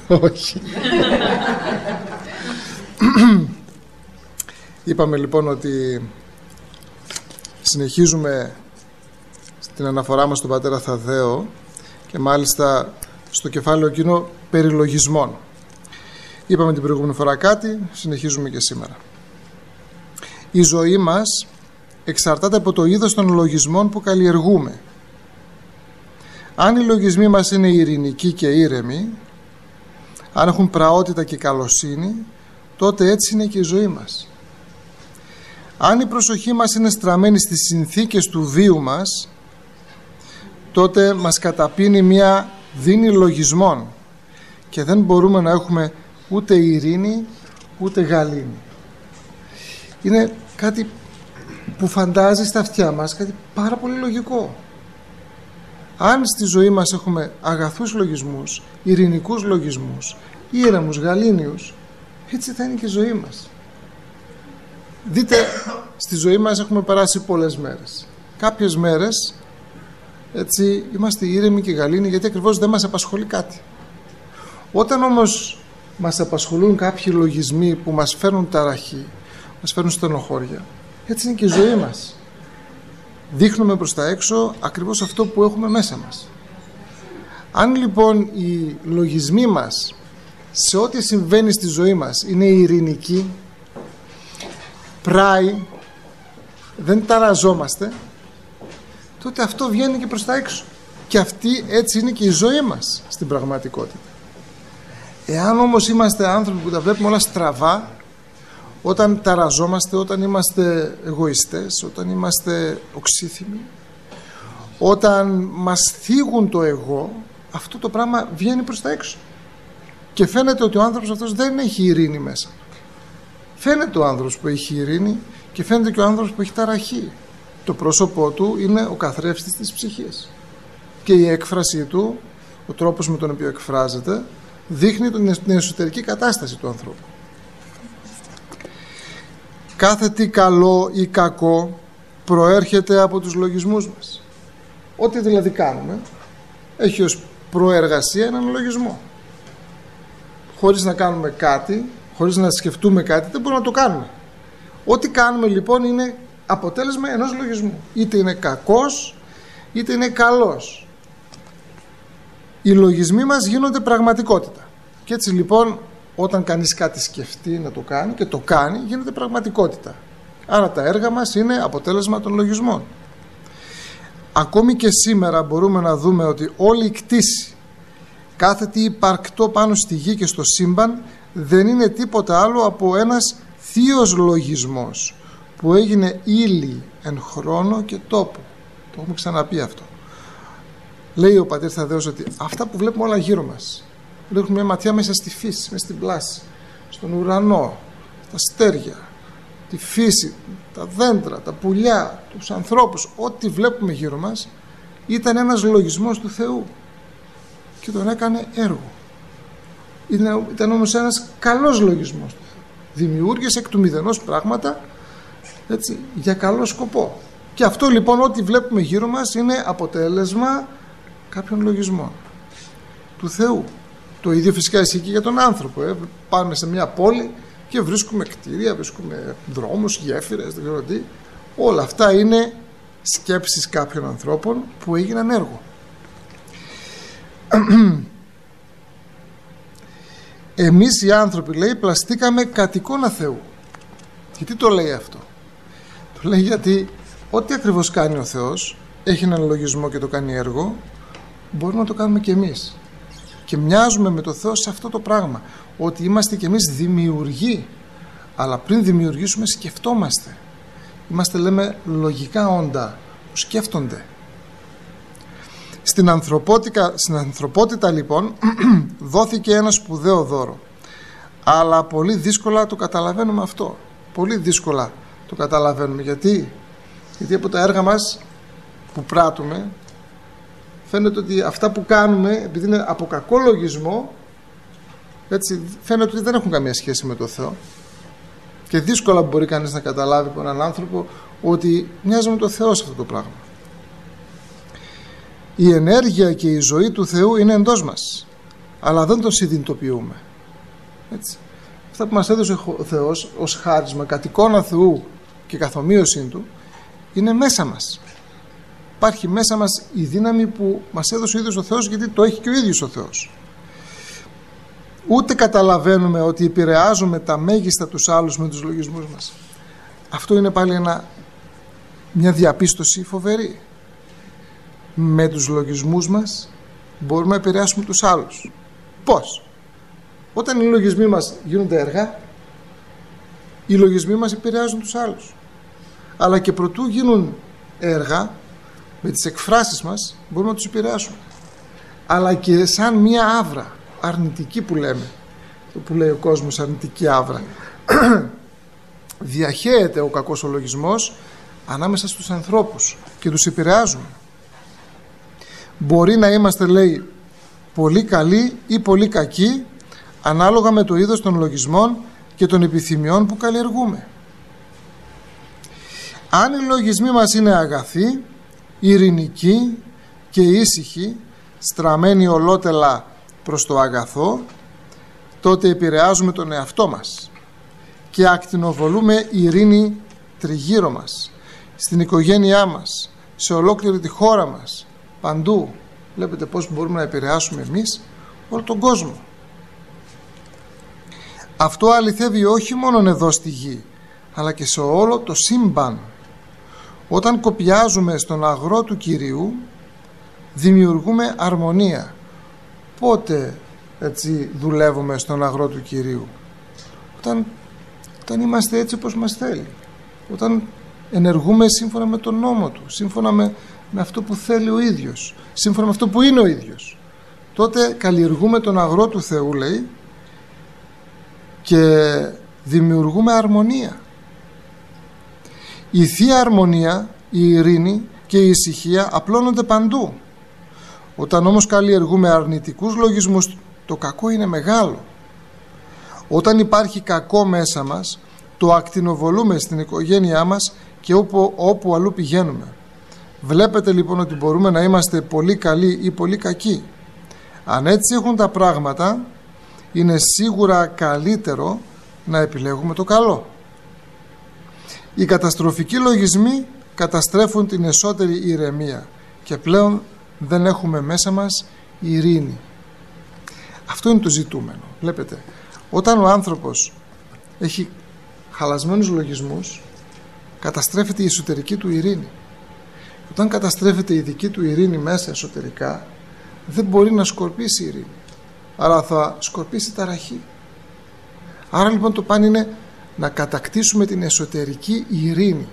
Όχι. Είπαμε λοιπόν ότι συνεχίζουμε στην αναφορά μας στον πατέρα Θαδδαίο και μάλιστα στο κεφάλαιο εκείνο περί λογισμών. Είπαμε την προηγούμενη φορά κάτι, συνεχίζουμε και σήμερα. Η ζωή μας εξαρτάται από το είδος των λογισμών που καλλιεργούμε. Αν οι λογισμοί μας είναι ειρηνικοί και ήρεμοι, αν έχουν πραότητα και καλοσύνη, τότε έτσι είναι και η ζωή μας. Αν η προσοχή μας είναι στραμμένη στις συνθήκες του βίου μας, τότε μας καταπίνει μια δίνη λογισμών και δεν μπορούμε να έχουμε ούτε ειρήνη ούτε γαλήνη. Είναι κάτι που φαντάζει στα αυτιά μας, κάτι πάρα πολύ λογικό. Αν στη ζωή μας έχουμε αγαθούς λογισμούς, ειρηνικούς λογισμούς, ήρεμους, γαλήνιους, έτσι θα είναι και η ζωή μας. Δείτε, στη ζωή μας έχουμε περάσει πολλές μέρες. Κάποιες μέρες έτσι είμαστε ήρεμοι και γαλήνοι γιατί ακριβώς δεν μας απασχολεί κάτι. Όταν όμως μας απασχολούν κάποιοι λογισμοί που μας φέρνουν ταραχή, μας φέρνουν στενοχώρια, έτσι είναι και η ζωή μας. Δείχνουμε προς τα έξω ακριβώς αυτό που έχουμε μέσα μας. Αν λοιπόν οι λογισμοί μας σε ό,τι συμβαίνει στη ζωή μας είναι ειρηνικοί, πράοι, δεν ταραζόμαστε, τότε αυτό βγαίνει και προς τα έξω. Και αυτή έτσι είναι και η ζωή μας στην πραγματικότητα. Εάν όμως είμαστε άνθρωποι που τα βλέπουμε όλα στραβά, όταν ταραζόμαστε, όταν είμαστε εγωιστές, όταν είμαστε οξύθυμοι, όταν μας θίγουν το εγώ, αυτό το πράγμα βγαίνει προς τα έξω. Και φαίνεται ότι ο άνθρωπος αυτός δεν έχει ειρήνη μέσα. Φαίνεται ο άνθρωπος που έχει ειρήνη και φαίνεται και ο άνθρωπος που έχει ταραχή. Το πρόσωπό του είναι ο καθρέφτης της ψυχής. Και η έκφρασή του, ο τρόπος με τον οποίο εκφράζεται, δείχνει την εσωτερική κατάσταση του ανθρώπου. Κάθε τι καλό ή κακό προέρχεται από τους λογισμούς μας. Ό,τι δηλαδή κάνουμε έχει ως προεργασία έναν λογισμό. Χωρίς να κάνουμε κάτι, χωρίς να σκεφτούμε κάτι, δεν μπορούμε να το κάνουμε. Ό,τι κάνουμε λοιπόν είναι αποτέλεσμα ενός λογισμού. Είτε είναι κακός, είτε είναι καλός. Οι λογισμοί μας γίνονται πραγματικότητα. Και έτσι λοιπόν όταν κανείς κάτι σκεφτεί να το κάνει και το κάνει, γίνεται πραγματικότητα. Άρα τα έργα μας είναι αποτέλεσμα των λογισμών. Ακόμη και σήμερα μπορούμε να δούμε ότι όλη η κτήση, κάθε τι υπαρκτό πάνω στη γη και στο σύμπαν δεν είναι τίποτα άλλο από ένας θείος λογισμός που έγινε ύλη εν χρόνο και τόπο. Το έχουμε ξαναπεί αυτό. Λέει ο πατήρ Θαδδαίος ότι αυτά που βλέπουμε όλα γύρω μας, ρίχνουμε μια ματιά μέσα στη φύση, μέσα στην πλάση, στον ουρανό, τα αστέρια, τη φύση, τα δέντρα, τα πουλιά, τους ανθρώπους, ό,τι βλέπουμε γύρω μας ήταν ένας λογισμός του Θεού και τον έκανε έργο. Ήταν όμως ένας καλός λογισμός του Θεού. Δημιούργησε εκ του μηδενός πράγματα, έτσι, για καλό σκοπό. Και αυτό λοιπόν ό,τι βλέπουμε γύρω μας είναι αποτέλεσμα κάποιων λογισμών του Θεού. Το ίδιο φυσικά ισχύει και για τον άνθρωπο. Πάμε σε μια πόλη και βρίσκουμε κτίρια, βρίσκουμε δρόμους, γέφυρες, δεν ξέρω τι. Όλα αυτά είναι σκέψεις κάποιων ανθρώπων που έγιναν έργο. Εμείς οι άνθρωποι, λέει, πλαστήκαμε κατ' εικόνα Θεού. Γιατί το λέει αυτό? Το λέει γιατί ό,τι ακριβώς κάνει ο Θεός έχει έναν λογισμό και το κάνει έργο, μπορούμε να το κάνουμε και εμείς. Και μοιάζουμε με το Θεό σε αυτό το πράγμα, ότι είμαστε και εμείς δημιουργοί, αλλά πριν δημιουργήσουμε σκεφτόμαστε. Είμαστε, λέμε, λογικά όντα που σκέφτονται. Στην ανθρωπότητα λοιπόν δόθηκε ένα σπουδαίο δώρο, αλλά πολύ δύσκολα το καταλαβαίνουμε αυτό. Πολύ δύσκολα το καταλαβαίνουμε. Γιατί από τα έργα μας που πράττουμε φαίνεται ότι αυτά που κάνουμε, επειδή είναι από κακό λογισμό, έτσι, φαίνεται ότι δεν έχουν καμία σχέση με το Θεό. Και δύσκολα μπορεί κανείς να καταλάβει από έναν άνθρωπο ότι μοιάζει με το Θεό σε αυτό το πράγμα. Η ενέργεια και η ζωή του Θεού είναι εντός μας. αλλά δεν τον συνειδητοποιούμε. Έτσι. Αυτά που μας έδωσε ο Θεός ως χάρισμα, κατ' εικόνα Θεού και καθομοίωσή Του, είναι μέσα μας. Υπάρχει μέσα μας η δύναμη που μας έδωσε ο ίδιος ο Θεός, γιατί το έχει και ο ίδιος ο Θεός. Ούτε καταλαβαίνουμε ότι επηρεάζουμε τα μέγιστα τους άλλους με τους λογισμούς μας. Αυτό είναι πάλι μια διαπίστωση φοβερή. Με τους λογισμούς μας μπορούμε να επηρεάσουμε τους άλλους. Πώς? Όταν οι λογισμοί μας γίνονται έργα, οι λογισμοί μας επηρεάζουν τους άλλους. Αλλά και προτού γίνουν έργα, με τις εκφράσεις μας μπορούμε να τους επηρεάσουμε. Αλλά και σαν μία άβρα αρνητική που λέμε, το που λέει ο κόσμος, αρνητική άβρα, διαχέεται ο κακός ο λογισμός ανάμεσα στους ανθρώπους και τους επηρεάζουμε. Μπορεί να είμαστε, λέει, πολύ καλοί ή πολύ κακοί, ανάλογα με το είδος των λογισμών και των επιθυμιών που καλλιεργούμε. Αν οι λογισμοί μας είναι αγαθοί, ειρηνικοί και ήσυχοι, στραμμένοι ολότελα προς το αγαθό, τότε επηρεάζουμε τον εαυτό μας και ακτινοβολούμε ειρήνη τριγύρω μας, στην οικογένειά μας, σε ολόκληρη τη χώρα μας, παντού. Βλέπετε πώς μπορούμε να επηρεάσουμε εμείς όλο τον κόσμο. Αυτό αληθεύει όχι μόνο εδώ στη γη, αλλά και σε όλο το σύμπαν. Όταν κοπιάζουμε στον αγρό του Κυρίου, δημιουργούμε αρμονία. Πότε έτσι δουλεύουμε στον αγρό του Κυρίου? Όταν είμαστε έτσι όπως μας θέλει, όταν ενεργούμε σύμφωνα με τον νόμο Του, σύμφωνα με αυτό που θέλει ο ίδιος, σύμφωνα με αυτό που είναι ο ίδιος, τότε καλλιεργούμε τον αγρό του Θεού, λέει, και δημιουργούμε αρμονία. Η Θεία Αρμονία, η ειρήνη και η ησυχία απλώνονται παντού. Όταν όμως καλλιεργούμε αρνητικούς λογισμούς, το κακό είναι μεγάλο. Όταν υπάρχει κακό μέσα μας, το ακτινοβολούμε στην οικογένειά μας και όπου αλλού πηγαίνουμε. Βλέπετε λοιπόν ότι μπορούμε να είμαστε πολύ καλοί ή πολύ κακοί. Αν έτσι έχουν τα πράγματα, είναι σίγουρα καλύτερο να επιλέγουμε το καλό. Οι καταστροφικοί λογισμοί καταστρέφουν την εσωτερική ηρεμία και πλέον δεν έχουμε μέσα μας ειρήνη. Αυτό είναι το ζητούμενο. Βλέπετε, όταν ο άνθρωπος έχει χαλασμένους λογισμούς, καταστρέφεται η εσωτερική του ειρήνη. Όταν καταστρέφεται η δική του ειρήνη μέσα εσωτερικά, δεν μπορεί να σκορπίσει η ειρήνη, αλλά θα σκορπίσει ταραχή. Άρα λοιπόν το παν είναι να κατακτήσουμε την εσωτερική ειρήνη.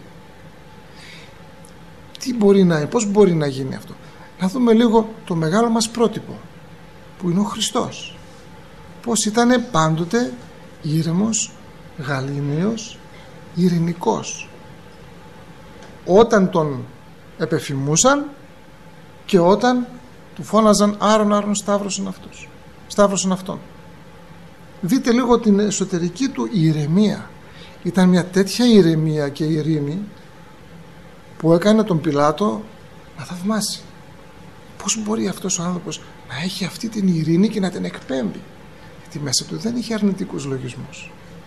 Πώς μπορεί να γίνει αυτό? Να δούμε λίγο το μεγάλο μας πρότυπο, που είναι ο Χριστός. Πώς ήταν πάντοτε ήρεμος, γαλήνιος, ειρηνικός. Όταν τον επεφημούσαν και όταν του φώναζαν άρον σταύρωσον αυτόν. Δείτε λίγο την εσωτερική του ηρεμία. Ήταν μια τέτοια ηρεμία και ειρήνη που έκανε τον Πιλάτο να θαυμάσει. Πώς μπορεί αυτός ο άνθρωπος να έχει αυτή την ειρήνη και να την εκπέμπει? Γιατί μέσα του δεν είχε αρνητικούς λογισμούς.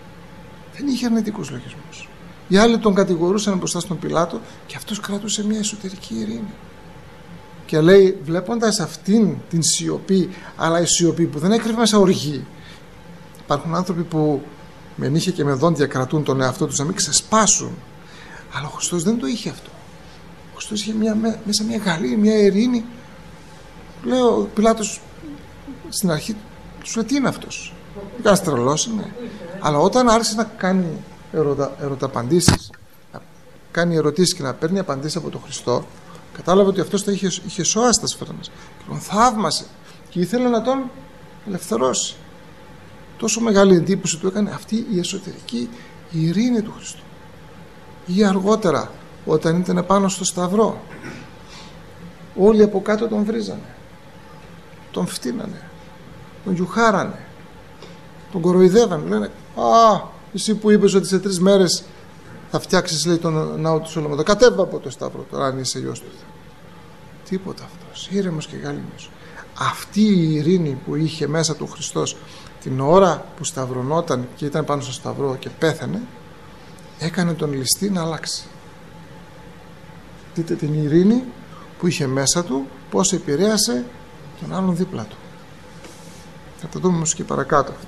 Οι άλλοι τον κατηγορούσαν μπροστά στον Πιλάτο και αυτός κρατούσε μια εσωτερική ειρήνη. Και λέει, βλέποντας αυτήν την σιωπή, αλλά η σιωπή που δεν έκρυβε μέσα οργή. Υπάρχουν άνθρωποι που με νύχια και με δόντια κρατούν τον εαυτό τους να μην ξεσπάσουν. Αλλά ο Χριστός δεν το είχε αυτό. Ο Χριστός είχε μέσα μια γαλήνη, μια ειρήνη. Λέει ο Πιλάτος στην αρχή, του λέει, τι είναι αυτός? Κάνεις τρελός, ναι. Αλλά όταν άρχισε να κάνει ερωταπαντήσεις, να κάνει ερωτήσεις και να παίρνει απαντήσεις από τον Χριστό, κατάλαβε ότι αυτός τα είχε σώάσει τα σφαίρας και τον θαύμασε και ήθελε να τον ελευθερώσει. Τόσο μεγάλη εντύπωση του έκανε αυτή η εσωτερική ειρήνη του Χριστού. Ή αργότερα, όταν ήταν πάνω στο σταυρό, όλοι από κάτω τον βρίζανε, τον φτύνανε, τον γιουχάρανε, τον κοροϊδεύανε. Λένε, εσύ που είπες ότι σε 3 μέρες θα φτιάξεις, λέει, τον ναό του Σολομών, κατέβα από το σταυρό τώρα, αν είσαι γιος του Θεού. Τίποτα αυτός, ήρεμος και γαλήνιος. αυτή η ειρήνη που είχε μέσα του ο Χριστός την ώρα που σταυρωνόταν και ήταν πάνω στο σταυρό και πέθανε, έκανε τον ληστή να αλλάξει. Δείτε την ειρήνη που είχε μέσα του, πώς επηρέασε τον άλλον δίπλα του. Θα το δούμε όμως και παρακάτω αυτό.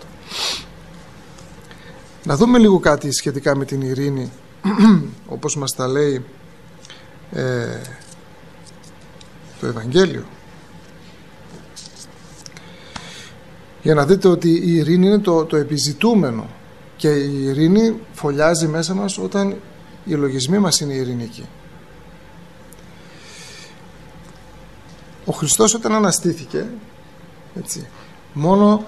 Να δούμε λίγο κάτι σχετικά με την ειρήνη, όπως μας τα λέει το Ευαγγέλιο. Για να δείτε ότι η ειρήνη είναι το επιζητούμενο, και η ειρήνη φωλιάζει μέσα μας όταν οι λογισμοί μας είναι ειρηνικοί. Ο Χριστός όταν αναστήθηκε, έτσι, μόνο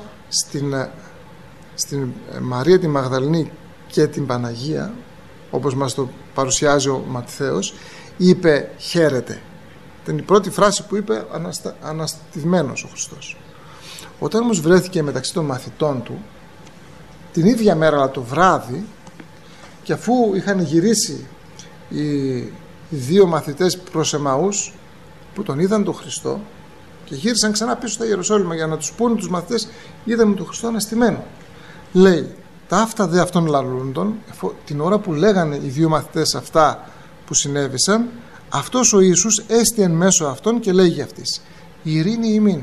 στην Μαρία τη Μαγδαληνή και την Παναγία, όπως μας το παρουσιάζει ο Ματθαίος, είπε χαίρετε. Ήταν η πρώτη φράση που είπε αναστημένος ο Χριστός. Όταν όμως βρέθηκε μεταξύ των μαθητών του την ίδια μέρα, αλλά το βράδυ, και αφού είχαν γυρίσει οι δύο μαθητές προς Εμαούς που τον είδαν τον Χριστό και γύρισαν ξανά πίσω στα Ιεροσόλυμα για να τους πούνε τους μαθητές, είδαμε τον Χριστό αναστημένο. Λέει, τα αυτά δε αυτών λαλούντων, την ώρα που λέγανε οι δύο μαθητές αυτά που συνέβησαν, αυτός ο Ιησούς έστι εν μέσω αυτών και λέγει αυτής, ειρήνη ημίν.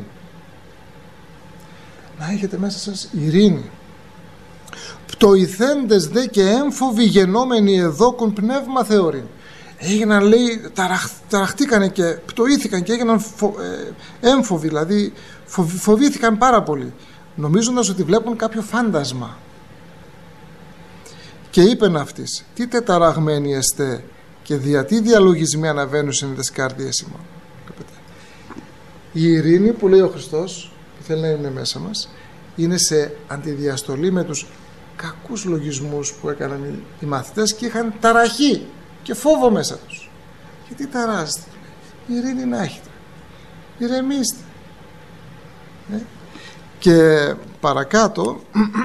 Να έχετε μέσα σας ειρήνη. Πτωηθέντες δε και έμφοβοι γενόμενοι εδώκον πνεύμα θεωρήν. Έγιναν, λέει, ταραχτήκανε και πτωήθηκαν και έγιναν έμφοβοι, δηλαδή φοβήθηκαν πάρα πολύ, νομίζοντας ότι βλέπουν κάποιο φάντασμα. Και είπεν αυτής, τι τεταραγμένοι εστέ και δια τι διαλογισμοί αναβαίνουν σε τις καρδίες ημών. Η ειρήνη που λέει ο Χριστός, που θέλει να είναι μέσα μας, είναι σε αντιδιαστολή με τους κακούς λογισμούς που έκαναν οι μαθητές και είχαν ταραχή και φόβο μέσα τους. Γιατί ταράζετε? Ειρήνη να έχετε, ηρεμήστε. Και παρακάτω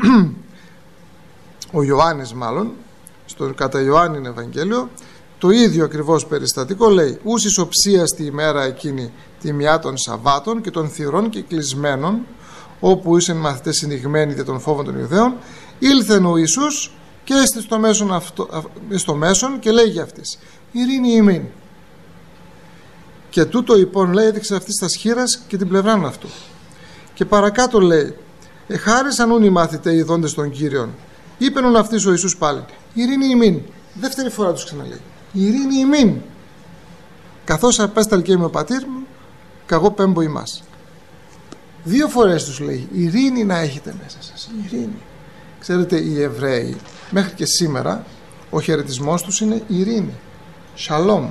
ο Ιωάννης, μάλλον στο κατά Ιωάννην Ευαγγέλιο, το ίδιο ακριβώς περιστατικό λέει, ούς εις οψίαστη ημέρα εκείνη τη μιά των Σαββάτων και των θυρών και κλεισμένων, όπου ήσαν μαθητές συνηγμένοι για τον φόβο των Ιουδαίων, ήλθεν ο Ιησούς και έστει στο μέσον και λέγει αυτής, ειρήνη ημίν. Και τούτο λοιπόν, λέει, έδειξε αυτής τα σχήρας και την πλευράν αυτού. Και παρακάτω λέει, εχάρισαν ούν οι μαθητές ειδώντες των Κύριων, είπενον αυτής ο Ιησούς πάλι, ειρήνη ημίν. Δεύτερη φορά τους ξαναλέει, ειρήνη ημίν. Καθώς απέσταλκε με ο πατήρ μου, καγώ πέμπω ημάς. Δύο φορές τους λέει, ειρήνη να έχετε μέσα σας, ειρήνη. Ξέρετε, οι Εβραίοι μέχρι και σήμερα ο χαιρετισμός τους είναι ειρήνη, σαλόμ.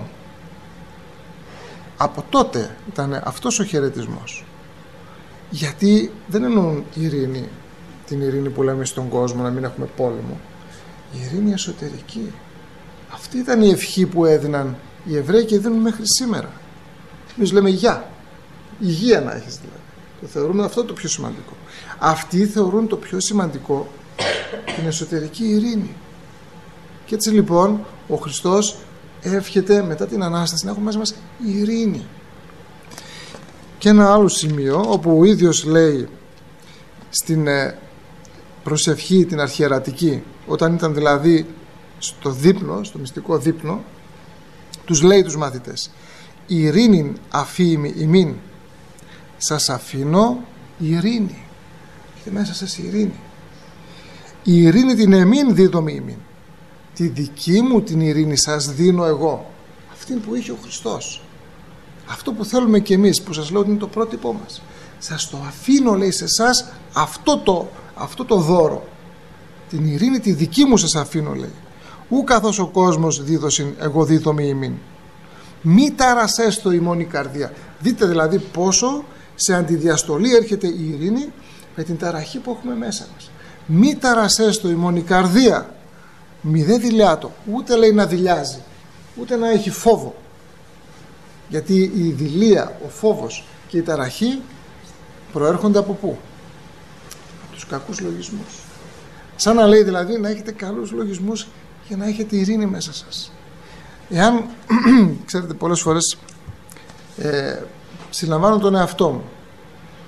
Από τότε ήταν αυτός ο χαιρετισμός. Γιατί δεν εννοούν ειρήνη, την ειρήνη που λέμε στον κόσμο, να μην έχουμε πόλεμο. Η ειρήνη εσωτερική. Αυτή ήταν η ευχή που έδιναν οι Εβραίοι και δίνουν μέχρι σήμερα. Εμείς λέμε γεια, υγεία να έχεις δηλαδή. Το θεωρούμε αυτό το πιο σημαντικό. Αυτοί θεωρούν το πιο σημαντικό την εσωτερική ειρήνη. Και έτσι λοιπόν ο Χριστός εύχεται μετά την Ανάσταση να έχουμε μέσα μας ειρήνη. Και ένα άλλο σημείο όπου ο ίδιος λέει στην προσευχή την αρχιερατική, όταν ήταν δηλαδή στο δείπνο, στο μυστικό δείπνο, τους λέει τους μαθητές, ειρήνην αφήμη ημίν, σας αφήνω ειρήνη. Έχετε μέσα σας ειρήνη. Η ειρήνη την εμήν δίδομη ημίν. Τη δική μου την ειρήνη σας δίνω εγώ. Αυτή που είχε ο Χριστός. Αυτό που θέλουμε κι εμείς, που σας λέω ότι είναι το πρότυπό μας. Σας το αφήνω, λέει, σε εσάς αυτό το δώρο. Την ειρήνη τη δική μου σας αφήνω, λέει. Ου καθώς ο κόσμος δίδωσιν, εγώ δίδομη ημίν. Μη ταρασέστο ημών η καρδία. Δείτε δηλαδή πόσο σε αντιδιαστολή έρχεται η ειρήνη με την ταραχή που έχουμε μέσα μας. Μη ταρασέστο ημών η καρδία. Μη δε δειλιάτο. Ούτε λέει να δειλιάζει, ούτε να έχει φόβο. Γιατί η δειλία, ο φόβος και η ταραχή προέρχονται από πού? Από τους κακούς λογισμούς. Σαν να λέει δηλαδή να έχετε καλούς λογισμούς για να έχετε ειρήνη μέσα σας. Εάν, ξέρετε, πολλές φορές συλλαμβάνω τον εαυτό μου.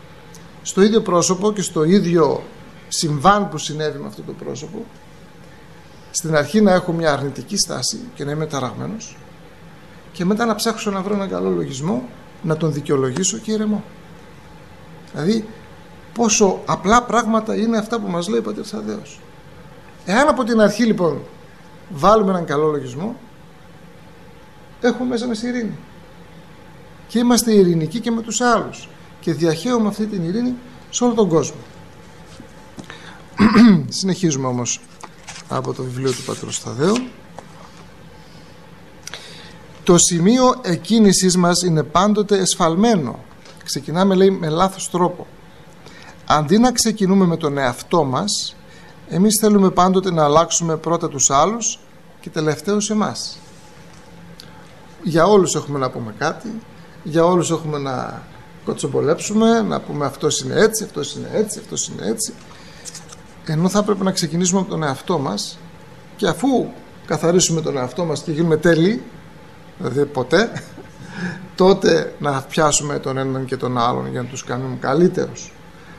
στο ίδιο πρόσωπο και στο ίδιο συμβάν που συνέβη με αυτό το πρόσωπο, στην αρχή να έχω μια αρνητική στάση και να είμαι ταραγμένος και μετά να ψάξω να βρω έναν καλό λογισμό, να τον δικαιολογήσω και ηρεμώ. Δηλαδή πόσο απλά πράγματα είναι αυτά που μας λέει ο Πατήρ Ταδέος. Εάν από την αρχή λοιπόν βάλουμε έναν καλό λογισμό, έχουμε μέσα μας ειρήνη και είμαστε ειρηνικοί και με τους άλλους και διαχέουμε αυτή την ειρήνη σε όλο τον κόσμο. Συνεχίζουμε όμως από το βιβλίο του Πατρός Ταδέου. Το σημείο εκκίνησής μας είναι πάντοτε εσφαλμένο. Ξεκινάμε, λέει, με λάθος τρόπο. Αντί να ξεκινούμε με τον εαυτό μας, εμείς θέλουμε πάντοτε να αλλάξουμε πρώτα τους άλλους και τελευταίως εμάς. Για όλους έχουμε να πούμε κάτι, για όλους έχουμε να κοτσομπολέψουμε, να πούμε αυτός είναι έτσι, αυτός είναι έτσι, αυτός είναι έτσι, ενώ θα πρέπει να ξεκινήσουμε από τον εαυτό μας και αφού καθαρίσουμε τον εαυτό μας και γίνουμε τέλειοι, δηλαδή ποτέ, τότε να πιάσουμε τον έναν και τον άλλον για να τους κάνουμε καλύτερους.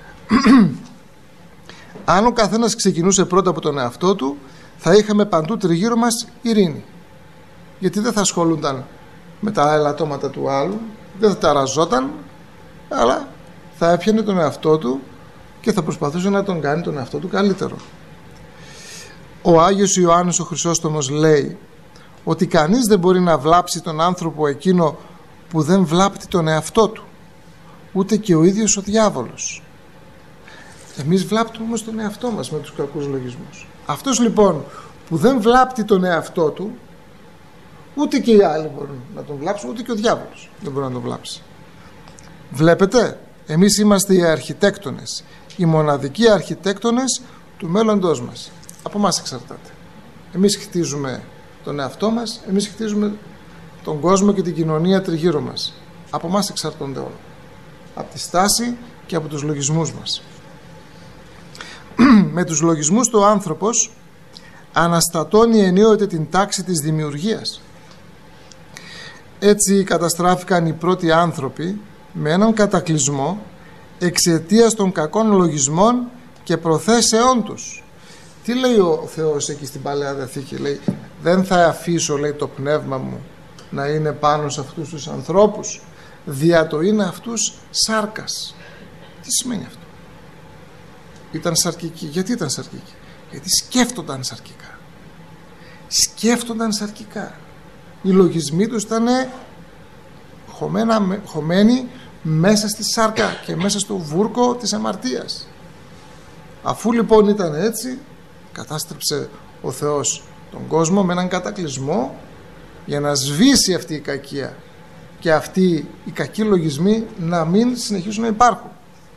Αν ο καθένας ξεκινούσε πρώτα από τον εαυτό του, θα είχαμε παντού τριγύρω μας ειρήνη, γιατί δεν θα ασχολούνταν με τα ελαττώματα του άλλου, δεν θα ταραζόταν, αλλά θα έπιανε τον εαυτό του και θα προσπαθούσε να τον κάνει τον εαυτό του καλύτερο. Ο Άγιος Ιωάννης ο Χρυσόστομος λέει ότι κανείς δεν μπορεί να βλάψει τον άνθρωπο εκείνο που δεν βλάπτει τον εαυτό του, ούτε και ο ίδιος ο διάβολος. Εμείς βλάπτουμε όμως τον εαυτό μας με τους κακούς λογισμούς. Αυτός λοιπόν που δεν βλάπτει τον εαυτό του, ούτε και οι άλλοι μπορούν να τον βλάψουν, ούτε και ο διάβολος δεν μπορεί να τον βλάψει. Βλέπετε, εμείς είμαστε οι αρχιτέκτονες, οι μοναδικοί αρχιτέκτονες του μέλλοντός μας. Από εμάς εξαρτάται. Εμείς χτίζουμε τον εαυτό μας, εμείς χτίζουμε τον κόσμο και την κοινωνία τριγύρω μας. Από εμάς εξαρτώνται όλα. Από τη στάση και από τους λογισμούς μας. Με τους λογισμούς του άνθρωπος αναστατώνει ενίοτε την τάξη της δημιουργίας. Έτσι καταστράφηκαν οι πρώτοι άνθρωποι με έναν κατακλυσμό εξαιτίας των κακών λογισμών και προθέσεών τους. Τι λέει ο Θεός εκεί στην Παλαιά Διαθήκη? Λέει, δεν θα αφήσω, λέει, το πνεύμα μου να είναι πάνω σε αυτούς τους ανθρώπους, δια το είναι αυτούς σάρκας. Τι σημαίνει αυτό? Ήταν σαρκικοί. Γιατί ήταν σαρκικοί? Γιατί σκέφτονταν σαρκικά. Σκέφτονταν σαρκικά. Οι λογισμοί τους ήταν χωμένοι μέσα στη σάρκα και μέσα στο βούρκο της αμαρτίας. Αφού λοιπόν ήταν έτσι, κατάστρεψε ο Θεός τον κόσμο με έναν κατακλυσμό για να σβήσει αυτή η κακία και αυτοί οι κακοί λογισμοί να μην συνεχίσουν να υπάρχουν.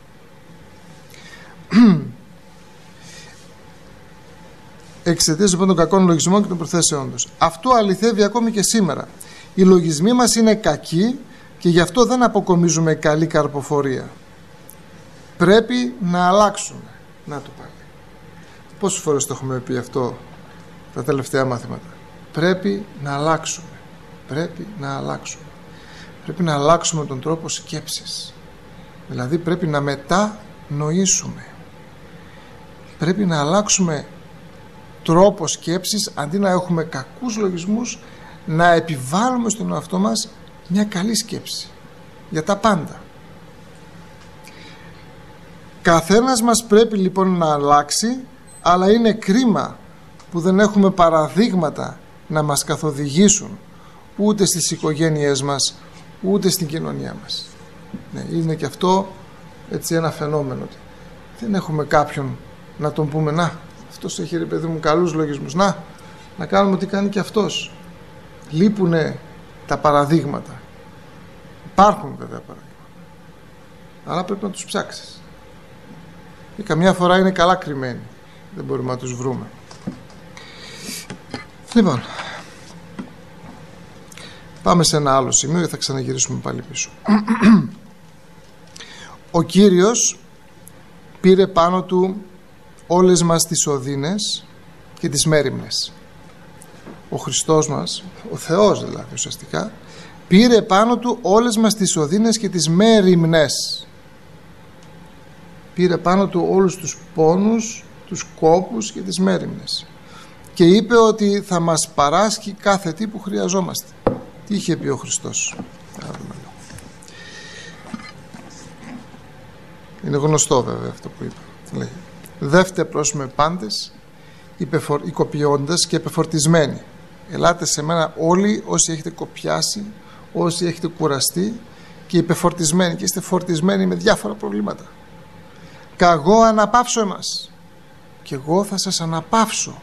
Εξαιτίας λοιπόν των κακών λογισμών και των προθέσεών τους. Αυτό αληθεύει ακόμη και σήμερα. Οι λογισμοί μας είναι κακοί και γι' αυτό δεν αποκομίζουμε καλή καρποφορία. Πρέπει να αλλάξουμε. Να το πάλι. Πόσες φορές το έχουμε πει αυτό τα τελευταία μαθήματα? Πρέπει να αλλάξουμε. Πρέπει να αλλάξουμε. Πρέπει να αλλάξουμε τον τρόπο σκέψης. Δηλαδή πρέπει να μετανοήσουμε. Πρέπει να αλλάξουμε τρόπο σκέψης, αντί να έχουμε κακούς λογισμούς, να επιβάλλουμε στον εαυτό μας μια καλή σκέψη για τα πάντα. Καθένας μας πρέπει λοιπόν να αλλάξει, αλλά είναι κρίμα που δεν έχουμε παραδείγματα να μας καθοδηγήσουν ούτε στις οικογένειές μας ούτε στην κοινωνία μας. Ναι, είναι και αυτό έτσι ένα φαινόμενο. Δεν έχουμε κάποιον να τον πούμε, να, αυτός έχει, ρε παιδί μου, καλούς λογισμούς, να κάνουμε ό,τι κάνει και αυτός. Λείπουνε τα παραδείγματα. Υπάρχουν βέβαια παραδείγματα, αλλά πρέπει να τους ψάξεις και καμιά φορά είναι καλά κρυμμένοι, δεν μπορούμε να τους βρούμε. Λοιπόν, πάμε σε ένα άλλο σημείο και θα ξαναγυρίσουμε πάλι πίσω. Ο Κύριος πήρε πάνω του όλες μας τις οδύνες και τις μέριμνες. Ο Χριστός μας, ο Θεός δηλαδή ουσιαστικά, πήρε πάνω του όλες μας τις οδύνες και τις μέριμνες. πήρε πάνω του όλους τους πόνους, τους κόπους και τις μέριμνες και είπε ότι θα μας παράσχει κάθε τι που χρειαζόμαστε. Τι είχε πει ο Χριστός? Είναι γνωστό βέβαια αυτό που είπε. Λέει, δεύτε προς με πάντες οικοποιώντας και επεφορτισμένοι. Ελάτε σε μένα όλοι όσοι έχετε κοπιάσει, όσοι έχετε κουραστεί και υπεφορτισμένοι και είστε φορτισμένοι με διάφορα προβλήματα. Καγώ αναπαύσω εμάς και εγώ θα σας αναπαύσω.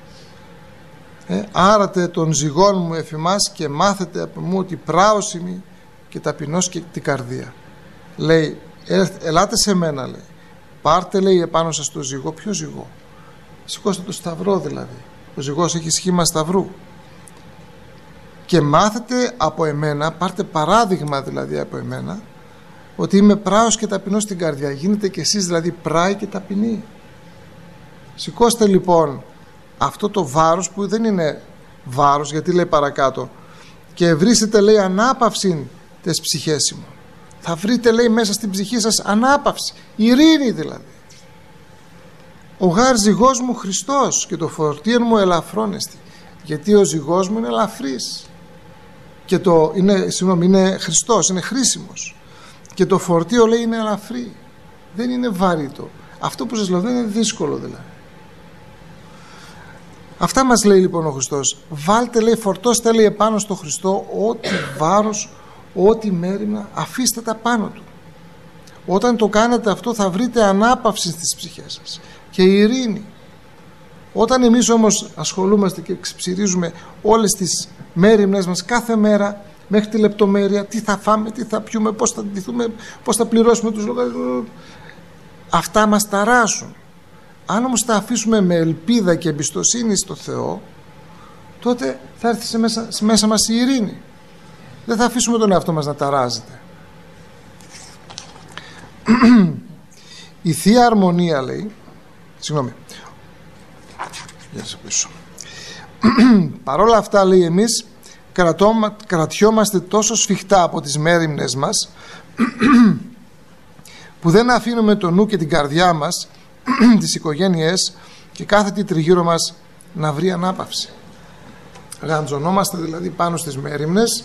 Άρατε τον ζυγόν μου εφημάς και μάθετε από μου ότι πράος είμαι και ταπεινός και την καρδία. Λέει, ελάτε σε μένα, λέει. Πάρτε, λέει, επάνω σας το ζυγό. Ποιο ζυγό? Σηκώστε το σταυρό δηλαδή. Ο ζυγός έχει σχήμα σταυρού. Και μάθετε από εμένα, πάρτε παράδειγμα δηλαδή από εμένα, ότι είμαι πράος και ταπεινός στην καρδιά. Γίνετε κι εσείς δηλαδή πράοι και ταπεινοί. Σηκώστε λοιπόν αυτό το βάρος που δεν είναι βάρος, γιατί λέει παρακάτω, και βρίσκετε, λέει, ανάπαυση τες ψυχές μου. Θα βρείτε, λέει, μέσα στην ψυχή σας ανάπαυση, ειρήνη δηλαδή. Ο γάρ ζυγός μου Χριστός και το φορτίον μου ελαφρώνεστη, γιατί ο ζυγός μου είναι ελαφρύς και είναι Χριστός, είναι χρήσιμος και το φορτίο, λέει, είναι ελαφρύ, δεν είναι βαρύτο. Αυτό που σας λέω δεν είναι δύσκολο δηλαδή. Αυτά μας λέει λοιπόν ο Χριστός. Βάλτε, λέει, φορτώστε, λέει, επάνω στο Χριστό ό,τι βάρος, ό,τι μέριμνα, αφήστε τα πάνω του. Όταν το κάνετε αυτό θα βρείτε ανάπαυση στις ψυχές σας και ειρήνη. Όταν εμείς όμως ασχολούμαστε και ξυψηρίζουμε όλες τις μέριμνες μας κάθε μέρα μέχρι τη λεπτομέρεια, τι θα φάμε, τι θα πιούμε, πώς θα ντυθούμε, πώς θα πληρώσουμε τους λογαριασμούς, αυτά μας ταράσουν. Αν όμως τα αφήσουμε με ελπίδα και εμπιστοσύνη στο Θεό, τότε θα έρθει μέσα μας η ειρήνη. Δεν θα αφήσουμε τον εαυτό μας να ταράζεται. Η Θεία Αρμονία, λέει, συγγνώμη, παρόλα αυτά, λέει, εμείς κρατιόμαστε τόσο σφιχτά από τις μέριμνες μας που δεν αφήνουμε το νου και την καρδιά μας, τις οικογένειες και κάθε τι τριγύρω μας να βρει ανάπαυση. Γαντζωνόμαστε δηλαδή πάνω στις μέριμνες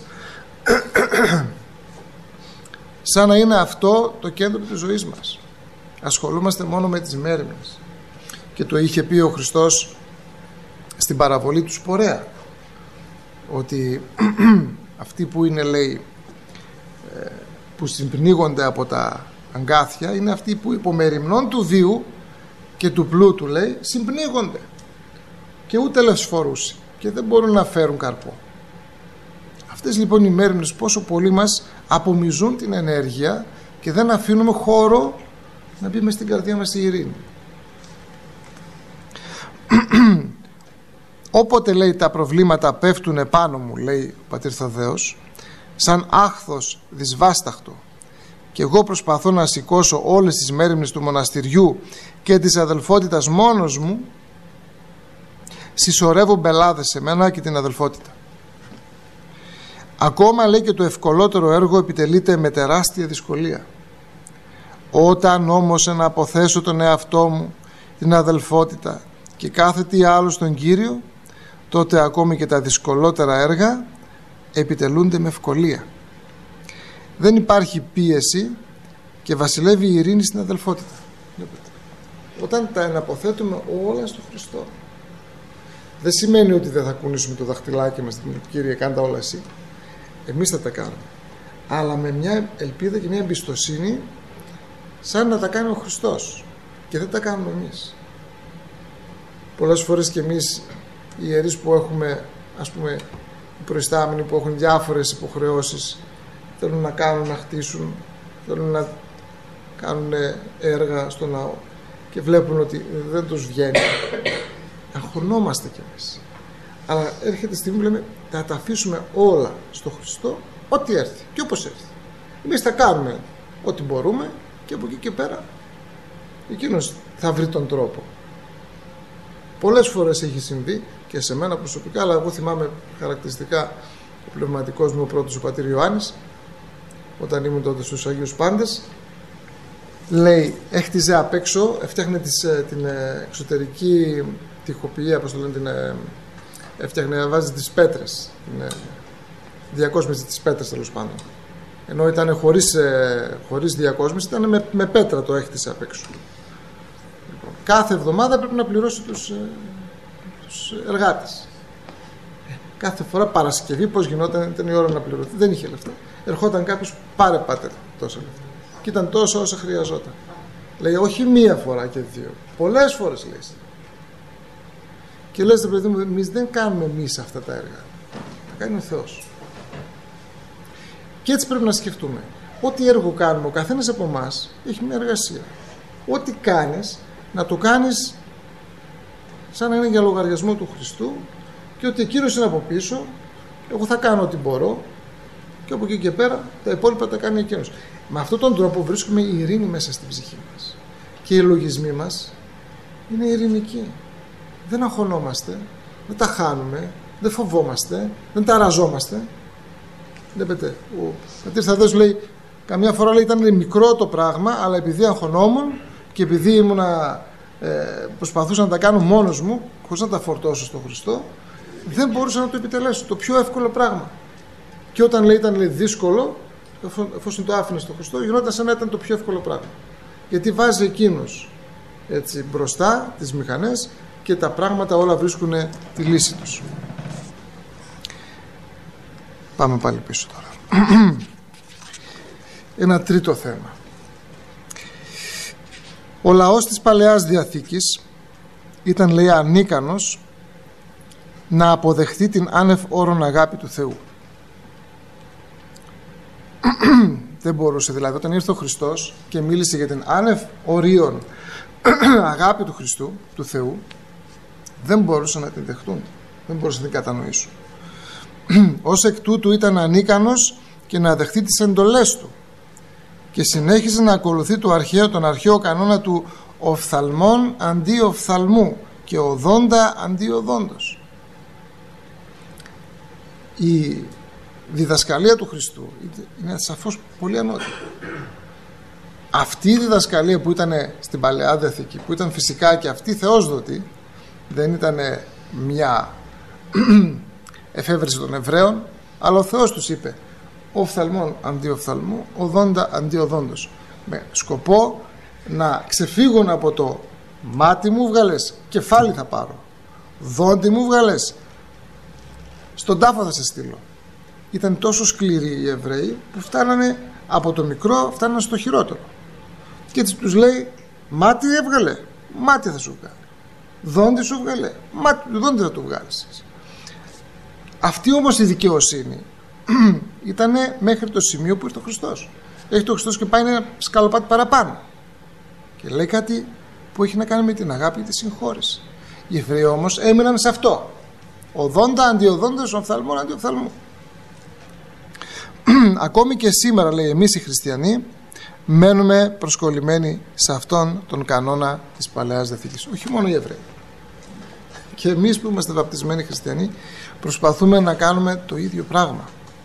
σαν να είναι αυτό το κέντρο της ζωής μας. Ασχολούμαστε μόνο με τις μέριμνες. Και το είχε πει ο Χριστός στην παραβολή του Σπορέα, ότι αυτοί που είναι, λέει, που συμπνίγονται από τα αγκάθια είναι αυτοί που υπομεριμνών του βίου και του πλούτου, λέει, συμπνίγονται και ούτε λευσφορούσι και δεν μπορούν να φέρουν καρπό. Αυτές λοιπόν οι μέριμνες πόσο πολύ μας απομυζούν την ενέργεια και δεν αφήνουμε χώρο να μπει μες στην καρδιά μας η ειρήνη. Όποτε, λέει, τα προβλήματα πέφτουν επάνω μου, λέει ο Πατήρ Θαδδαίος, σαν άχθος δυσβάσταχτο, και εγώ προσπαθώ να σηκώσω όλες τις μέριμνες του μοναστηριού και της αδελφότητας μόνος μου, συσσωρεύω μπελάδες σε μένα και την αδελφότητα. Ακόμα, λέει, και το ευκολότερο έργο επιτελείται με τεράστια δυσκολία. Όταν όμως να αποθέσω τον εαυτό μου, την αδελφότητα και κάθε τι άλλο στον Κύριο, τότε ακόμη και τα δυσκολότερα έργα επιτελούνται με ευκολία. Δεν υπάρχει πίεση και βασιλεύει η ειρήνη στην αδελφότητα. Όταν τα εναποθέτουμε όλα στο Χριστό, δεν σημαίνει ότι δεν θα κουνήσουμε το δαχτυλάκι μας, Κύριε, κάνε τα όλα εσύ. Εμείς θα τα κάνουμε, αλλά με μια ελπίδα και μια εμπιστοσύνη σαν να τα κάνει ο Χριστός και δεν τα κάνουμε εμείς. Πολλές φορές και εμείς οι ιερείς που έχουμε, ας πούμε, οι προϊστάμενοι που έχουν διάφορες υποχρεώσεις, θέλουν να κάνουν, να χτίσουν, θέλουν να κάνουν έργα στο ναό και βλέπουν ότι δεν τους βγαίνει. Αγχωνόμαστε κι εμείς. Αλλά έρχεται η στιγμή που λέμε θα τα αφήσουμε όλα στο Χριστό, ό,τι έρθει και όπως έρθει. Εμείς θα κάνουμε ό,τι μπορούμε και από εκεί και πέρα εκείνος θα βρει τον τρόπο. Πολλές φορές έχει συμβεί και σε μένα προσωπικά, αλλά εγώ θυμάμαι χαρακτηριστικά ο πνευματικός μου ο πρώτος, ο Πατήρ Ιωάννης, όταν ήμουν τότε στους Αγίους Πάντες, λέει, έχτιζε απ' έξω, έφτιαχνε την εξωτερική τοιχοποιία, όπως το λένε, έφτιαχνε, βάζει τις πέτρες, διακόσμηση της πέτρας τέλος πάντων. Ενώ ήταν χωρίς διακόσμηση, ήταν με πέτρα το έχτιζε απ' έξω. Λοιπόν, κάθε εβδομάδα πρέπει να πληρώσει τους εργάτες. Κάθε φορά Παρασκευή, πώς γινόταν, ήταν η ώρα να πληρωθεί. Δεν είχε λεφτά. Ερχόταν κάποιος, πάρε πάτερ τόσα λεφτά. Και ήταν τόσα όσα χρειαζόταν. Λέει, όχι μία φορά και δύο. Πολλές φορές λέει. Και λες, παιδί μου, εμείς δεν κάνουμε εμείς αυτά τα έργα. Τα κάνει ο Θεός. Και έτσι πρέπει να σκεφτούμε. Ό,τι έργο κάνουμε, ο καθένας από εμάς έχει μια εργασία. Ό,τι κάνεις, να το κάνεις σαν να είναι για λογαριασμό του Χριστού, και ότι εκείνος είναι από πίσω, εγώ θα κάνω ό,τι μπορώ, και από εκεί και πέρα τα υπόλοιπα τα κάνει εκείνος. Με αυτόν τον τρόπο βρίσκουμε ειρήνη μέσα στην ψυχή μας. Και οι λογισμοί μας είναι ειρηνικοί. Δεν αγχωνόμαστε, δεν τα χάνουμε, δεν φοβόμαστε, δεν ταραζόμαστε. Βλέπετε, ο πατήρ Θαδδέος λέει, καμιά φορά λέει, ήταν μικρό το πράγμα, αλλά επειδή αγχωνόμουν και επειδή προσπαθούσα να τα κάνω μόνος μου, χωρίς να τα φορτώσω στον Χριστό, δεν μπορούσα να το επιτελέσω. Το πιο εύκολο πράγμα. Και όταν λέει, ήταν δύσκολο, εφόσον το άφηνε στον Χριστό, γινόταν σαν να ήταν το πιο εύκολο πράγμα. Γιατί βάζει εκείνος έτσι μπροστά τις μηχανές και τα πράγματα όλα βρίσκουν τη λύση τους. Πάμε πάλι πίσω τώρα. Ένα τρίτο θέμα. Ο λαός της Παλαιάς Διαθήκης ήταν, λέει, ανίκανος να αποδεχτεί την άνευ όρων αγάπη του Θεού. Δεν μπορούσε, δηλαδή, όταν ήρθε ο Χριστός και μίλησε για την άνευ ορίων αγάπη του Χριστού, του Θεού, δεν μπορούσαν να την δεχτούν, δεν μπορούσαν να την κατανοήσουν. Ως εκ τούτου ήταν ανίκανος και να δεχτεί τις εντολές του και συνέχιζε να ακολουθεί τον αρχαίο κανόνα του οφθαλμών αντί οφθαλμού και οδόντα αντί οδόντος. Η διδασκαλία του Χριστού είναι σαφώς πολύ ανώτερη. Αυτή η διδασκαλία που ήταν στην Παλαιά Διαθήκη, που ήταν φυσικά και αυτή θεόσδοτη, δεν ήταν μια εφεύρεση των Εβραίων, αλλά ο Θεός τους είπε οφθαλμών αντί οφθαλμού, οδόντα αντί οδόντος, με σκοπό να ξεφύγουν από το μάτι μου βγαλές, κεφάλι θα πάρω, δόντι μου βγαλές, στον τάφο θα σε στείλω. Ήταν τόσο σκληροί οι Εβραίοι που φτάνανε από το μικρό, φτάνανε στο χειρότερο. Και έτσι τους λέει, μάτι έβγαλε, μάτι θα σου βγάλει, δόντι σου βγάλε, δόντι θα του βγάλεις. Αυτή όμως η δικαιοσύνη ήταν μέχρι το σημείο που ήρθε ο Χριστός. Έχει το Χριστός και πάει ένα σκαλοπάτι παραπάνω και λέει κάτι που έχει να κάνει με την αγάπη και τη συγχώρεση. Οι Εβραίοι όμως έμειναν σε αυτό, οδόντα αντί οδόντος, οφθαλμών αντί οφθαλμού. Ακόμη και σήμερα, λέει, εμείς οι χριστιανοί μένουμε προσκολλημένοι σε αυτόν τον κανόνα της Παλαιάς Διαθήκης. Όχι μόνο οι Εβραίοι, και εμείς που είμαστε βαπτισμένοι χριστιανοί προσπαθούμε να κάνουμε το ίδιο πράγμα.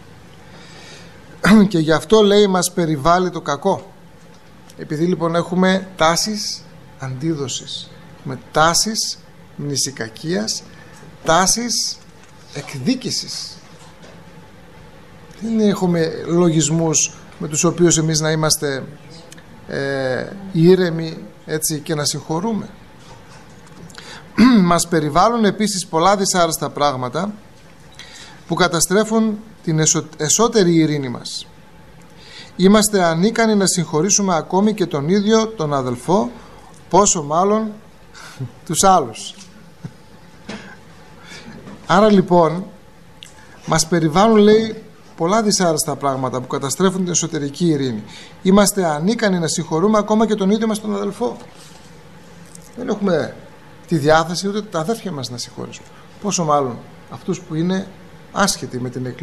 Και γι' αυτό, λέει, μας περιβάλλει το κακό. Επειδή λοιπόν έχουμε τάσεις αντίδοσης, έχουμε τάσεις μνησικακίας, τάσεις εκδίκησης. Δεν έχουμε λογισμούς με τους οποίους εμείς να είμαστε ήρεμοι, έτσι, και να συγχωρούμε. Μας περιβάλλουν επίσης πολλά δυσάρεστα πράγματα που καταστρέφουν την εσωτερή ειρήνη μας. Είμαστε ανίκανοι να συγχωρήσουμε ακόμη και τον ίδιο τον αδελφό, πόσο μάλλον τους άλλους. Άρα λοιπόν μας περιβάλλουν, λέει, πολλά δυσάρεστα πράγματα που καταστρέφουν την εσωτερική ειρήνη. Είμαστε ανίκανοι να συγχωρούμε ακόμα και τον ίδιο μας τον αδελφό. Δεν έχουμε τη διάθεση ούτε τα αδέρφια μας να συγχωρήσουμε. Πόσο μάλλον αυτούς που είναι άσχετοι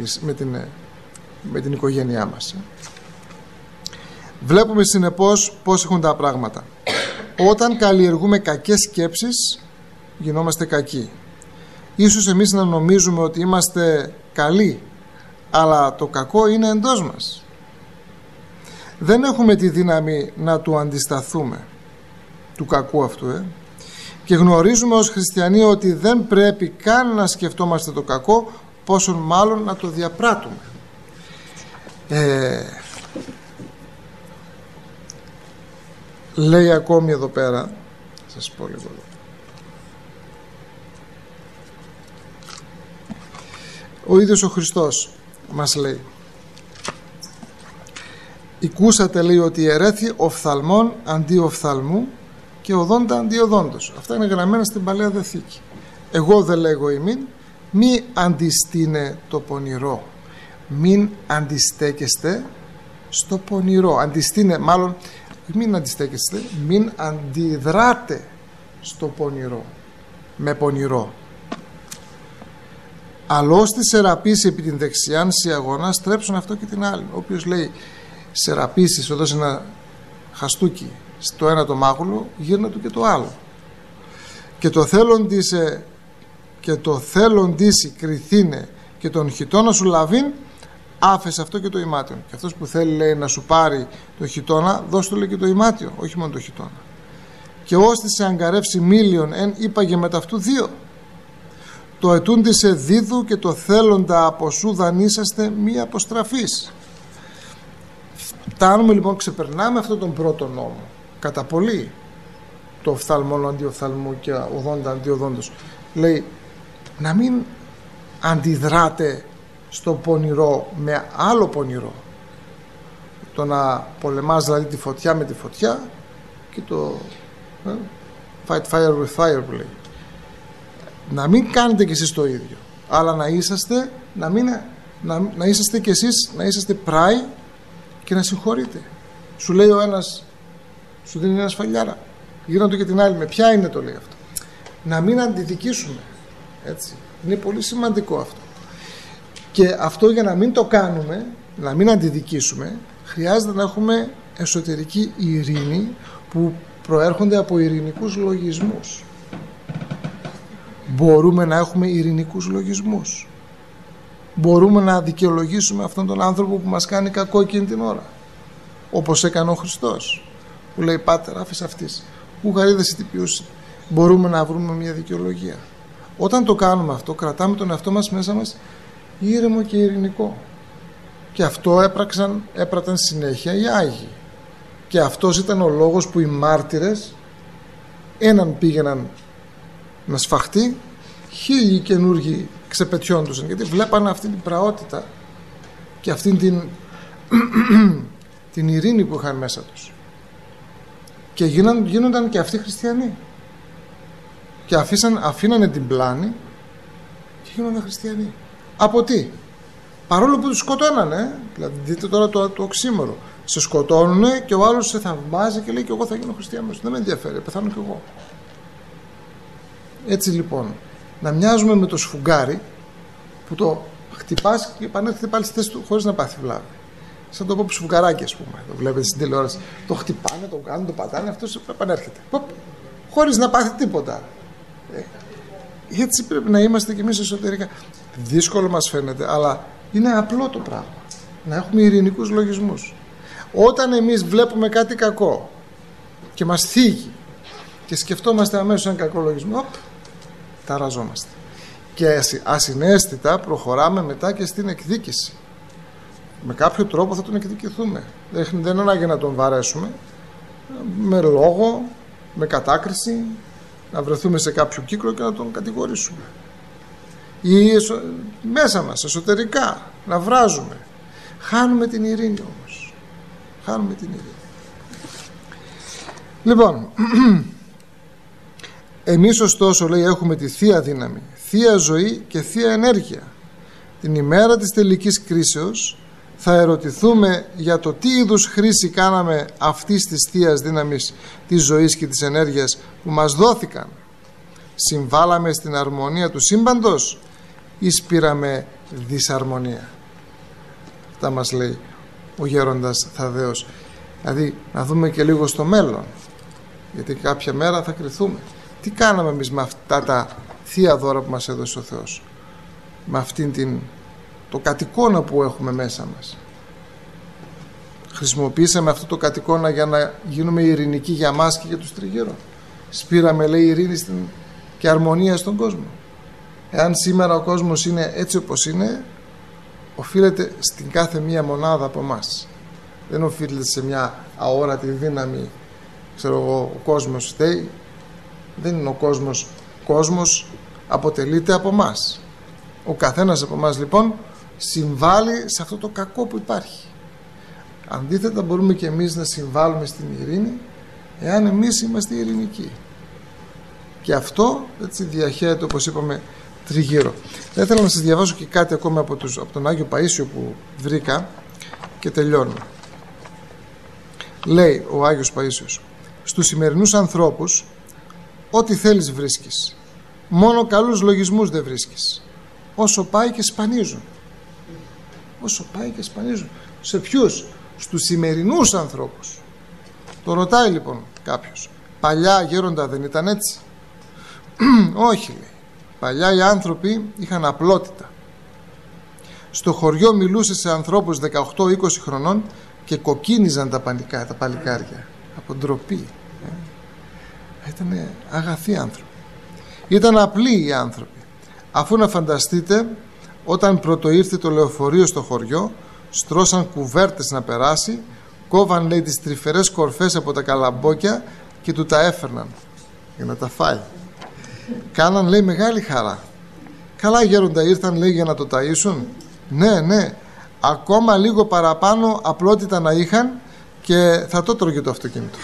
με την οικογένειά μας. Βλέπουμε συνεπώς πώς έχουν τα πράγματα. Όταν καλλιεργούμε κακές σκέψεις, γινόμαστε κακοί. Ίσως εμείς να νομίζουμε ότι είμαστε καλοί, αλλά το κακό είναι εντός μας. δεν έχουμε τη δύναμη να του αντισταθούμε, του κακού αυτού, και γνωρίζουμε ως χριστιανοί ότι δεν πρέπει καν να σκεφτόμαστε το κακό, πόσο μάλλον να το διαπράττουμε. Λέει ακόμη εδώ πέρα, θα σας πω λίγο εδώ. Ο ίδιος ο Χριστός μας λέει, «Οικούσατε», λέει, «ότι ερέθη οφθαλμών αντί οφθαλμού και οδόντα αντί οδόντος». Αυτά είναι γραμμένα στην Παλαιά Διαθήκη. «Εγώ δε λέγω ημίν, μη αντιστήνε το πονηρό». Μην αντιστέκεστε στο πονηρό. Αντιστήνε, μάλλον, μην αντιστέκεστε, μην αντιδράτε στο πονηρό, με πονηρό. «Αλλώς τη σεραπήσει επί την δεξιάν σι αγώνα, στρέψουν αυτό και την άλλη». Ο οποίος λέει σεραπήσεις, σου δώσει ένα χαστούκι στο ένα το μάγουλο, γύρνα του και το άλλο. «Και το θέλον της κρυθήνε και τον χιτώνα σου λαβήν, άφες αυτό και το ημάτιο». Και αυτός που θέλει, λέει, να σου πάρει το χιτώνα, δώσ' του, λέει, και το ημάτιο, όχι μόνο το χιτώνα. «Και ώστι σε αγκαρεύσει μίλιον εν είπαγε μετά αυτού δύο. Το ετούντισε δίδου και το θέλοντα από σου δανείσαστε μη αποστραφής». Φτάνουμε λοιπόν, ξεπερνάμε αυτόν τον πρώτο νόμο κατά πολύ, το οφθαλμόν αντί οφθαλμού και οδόντα αντί οδόντος. Λέει να μην αντιδράτε στο πονηρό με άλλο πονηρό, το να πολεμάς δηλαδή τη φωτιά με τη φωτιά και το fight fire with fire που λέει. Να μην κάνετε κι εσείς το ίδιο, αλλά να είσαστε, να είσαστε κι εσείς, να είσαστε πράοι και να συγχωρείτε. Σου λέει ο ένας, σου δίνει ένα σφαλιάρα, γύρω του και την άλλη, με ποια είναι, το λέει αυτό. Να μην αντιδικήσουμε, έτσι. Είναι πολύ σημαντικό αυτό. Και αυτό, για να μην το κάνουμε, να μην αντιδικήσουμε, χρειάζεται να έχουμε εσωτερική ειρήνη που προέρχονται από ειρηνικούς λογισμούς. Μπορούμε να έχουμε ειρηνικούς λογισμούς. Μπορούμε να δικαιολογήσουμε αυτόν τον άνθρωπο που μας κάνει κακό εκείνη την ώρα, όπως έκανε ο Χριστός, που λέει «Πάτερ, άφησε αυτής, που γαρίδες τι ποιούσε». Μπορούμε να βρούμε μια δικαιολογία. Όταν το κάνουμε αυτό, κρατάμε τον εαυτό μας μέσα μας ήρεμο και ειρηνικό. Και αυτό έπραταν συνέχεια οι Άγιοι. Και αυτός ήταν ο λόγος που οι μάρτυρες, έναν πήγαιναν να σφαχτεί, 1000 καινούργοι ξεπετιόντουσαν, γιατί βλέπανε αυτή την πραότητα και αυτή την ειρήνη που είχαν μέσα τους, και γίνονταν και αυτοί χριστιανοί και αφήνανε την πλάνη και γίνονταν χριστιανοί. Από τι? Παρόλο που τους σκοτώνανε, δηλαδή δείτε τώρα το οξύμορο, σε σκοτώνουνε και ο άλλος σε θαυμάζει και λέει και εγώ θα γίνω χριστιανός, δεν με ενδιαφέρει, πεθάνω κι εγώ. Έτσι λοιπόν, να μοιάζουμε με το σφουγγάρι που το χτυπάς και επανέρχεται πάλι στη θέση του χωρίς να πάθει βλάβη. Σαν το πω σφουγγαράκι, ας πούμε, το βλέπετε στην τηλεόραση, το χτυπάνε, το κάνουν, το πατάνε, αυτός επανέρχεται χωρίς να πάθει τίποτα. Έτσι πρέπει να είμαστε κι εμείς εσωτερικά. Δύσκολο μας φαίνεται, αλλά είναι απλό το πράγμα, να έχουμε ειρηνικούς λογισμούς. Όταν εμείς βλέπουμε κάτι κακό και μας θίγει και σκεφτόμαστε αμέσως έναν κακό λογισμό, ταραζόμαστε και ασυναίσθητα προχωράμε μετά και στην εκδίκηση. Με κάποιο τρόπο θα τον εκδικηθούμε. Δεν είναι ανάγκη να τον βαρέσουμε με λόγο, με κατάκριση, να βρεθούμε σε κάποιο κύκλο και να τον κατηγορήσουμε, ή μέσα μας εσωτερικά να βράζουμε. Χάνουμε την ειρήνη όμως. Χάνουμε την ειρήνη. Λοιπόν, εμείς ωστόσο, λέει, έχουμε τη θεία δύναμη, θεία ζωή και θεία ενέργεια. Την ημέρα της τελικής κρίσεως θα ερωτηθούμε για το τι είδους χρήση κάναμε αυτής της θείας δύναμης, της ζωής και της ενέργειας που μας δόθηκαν. Συμβάλαμε στην αρμονία του σύμπαντος ή σπήραμε δυσαρμονία? Αυτά μας λέει ο γέροντας Θαδδαίος. Δηλαδή να δούμε και λίγο στο μέλλον, γιατί κάποια μέρα θα κριθούμε. Τι κάναμε εμείς με αυτά τα θεία δώρα που μας έδωσε ο Θεός, με αυτήν το κατ' εικόνα που έχουμε μέσα μας? Χρησιμοποίησαμε αυτό το κατ' για να γίνουμε ειρηνικοί για μας και για τους τριγύρω. Σπήραμε, λέει, ειρήνη και αρμονία στον κόσμο. Εάν σήμερα ο κόσμος είναι έτσι όπως είναι, οφείλεται στην κάθε μία μονάδα από εμάς. Δεν οφείλεται σε μια αόρατη δύναμη, ξέρω εγώ, ο κόσμος φταίει. Δεν είναι ο κόσμος. Κόσμος αποτελείται από εμάς. Ο καθένας από εμάς λοιπόν συμβάλλει σε αυτό το κακό που υπάρχει. Αντίθετα μπορούμε και εμείς να συμβάλλουμε στην ειρήνη, εάν εμείς είμαστε ειρηνικοί. Και αυτό έτσι διαχέεται, όπως είπαμε, τριγύρω. Θα ήθελα να σας διαβάσω και κάτι ακόμα από τον Άγιο Παΐσιο που βρήκα και τελειώνω. Λέει ο Άγιος Παΐσιος: στους σημερινούς ανθρώπους ό,τι θέλεις βρίσκεις, μόνο καλούς λογισμούς δεν βρίσκεις. Όσο πάει και σπανίζουν. Όσο πάει και σπανίζουν. Σε ποιους? Στους σημερινούς ανθρώπους. Το ρωτάει λοιπόν κάποιος: παλιά, γέροντα, δεν ήταν έτσι? Όχι, λέει. Παλιά οι άνθρωποι είχαν απλότητα. Στο χωριό μιλούσε σε ανθρώπους 18-20 χρονών και κοκκίνιζαν τα παλικάρια από ντροπή. Ήταν αγαθοί άνθρωποι. Ήταν απλοί οι άνθρωποι. Αφού να φανταστείτε, όταν πρωτοήρθε το λεωφορείο στο χωριό, στρώσαν κουβέρτες να περάσει, κόβαν, λέει, τις τρυφερές κορφές από τα καλαμπόκια και του τα έφερναν για να τα φάει. Κάναν, λέει, μεγάλη χαρά. Καλά, γέροντα, ήρθαν, λέει, για να το ταΐσουν? Ναι, ακόμα λίγο παραπάνω απλότητα να είχαν και θα το τρώγε το αυτοκίνητο.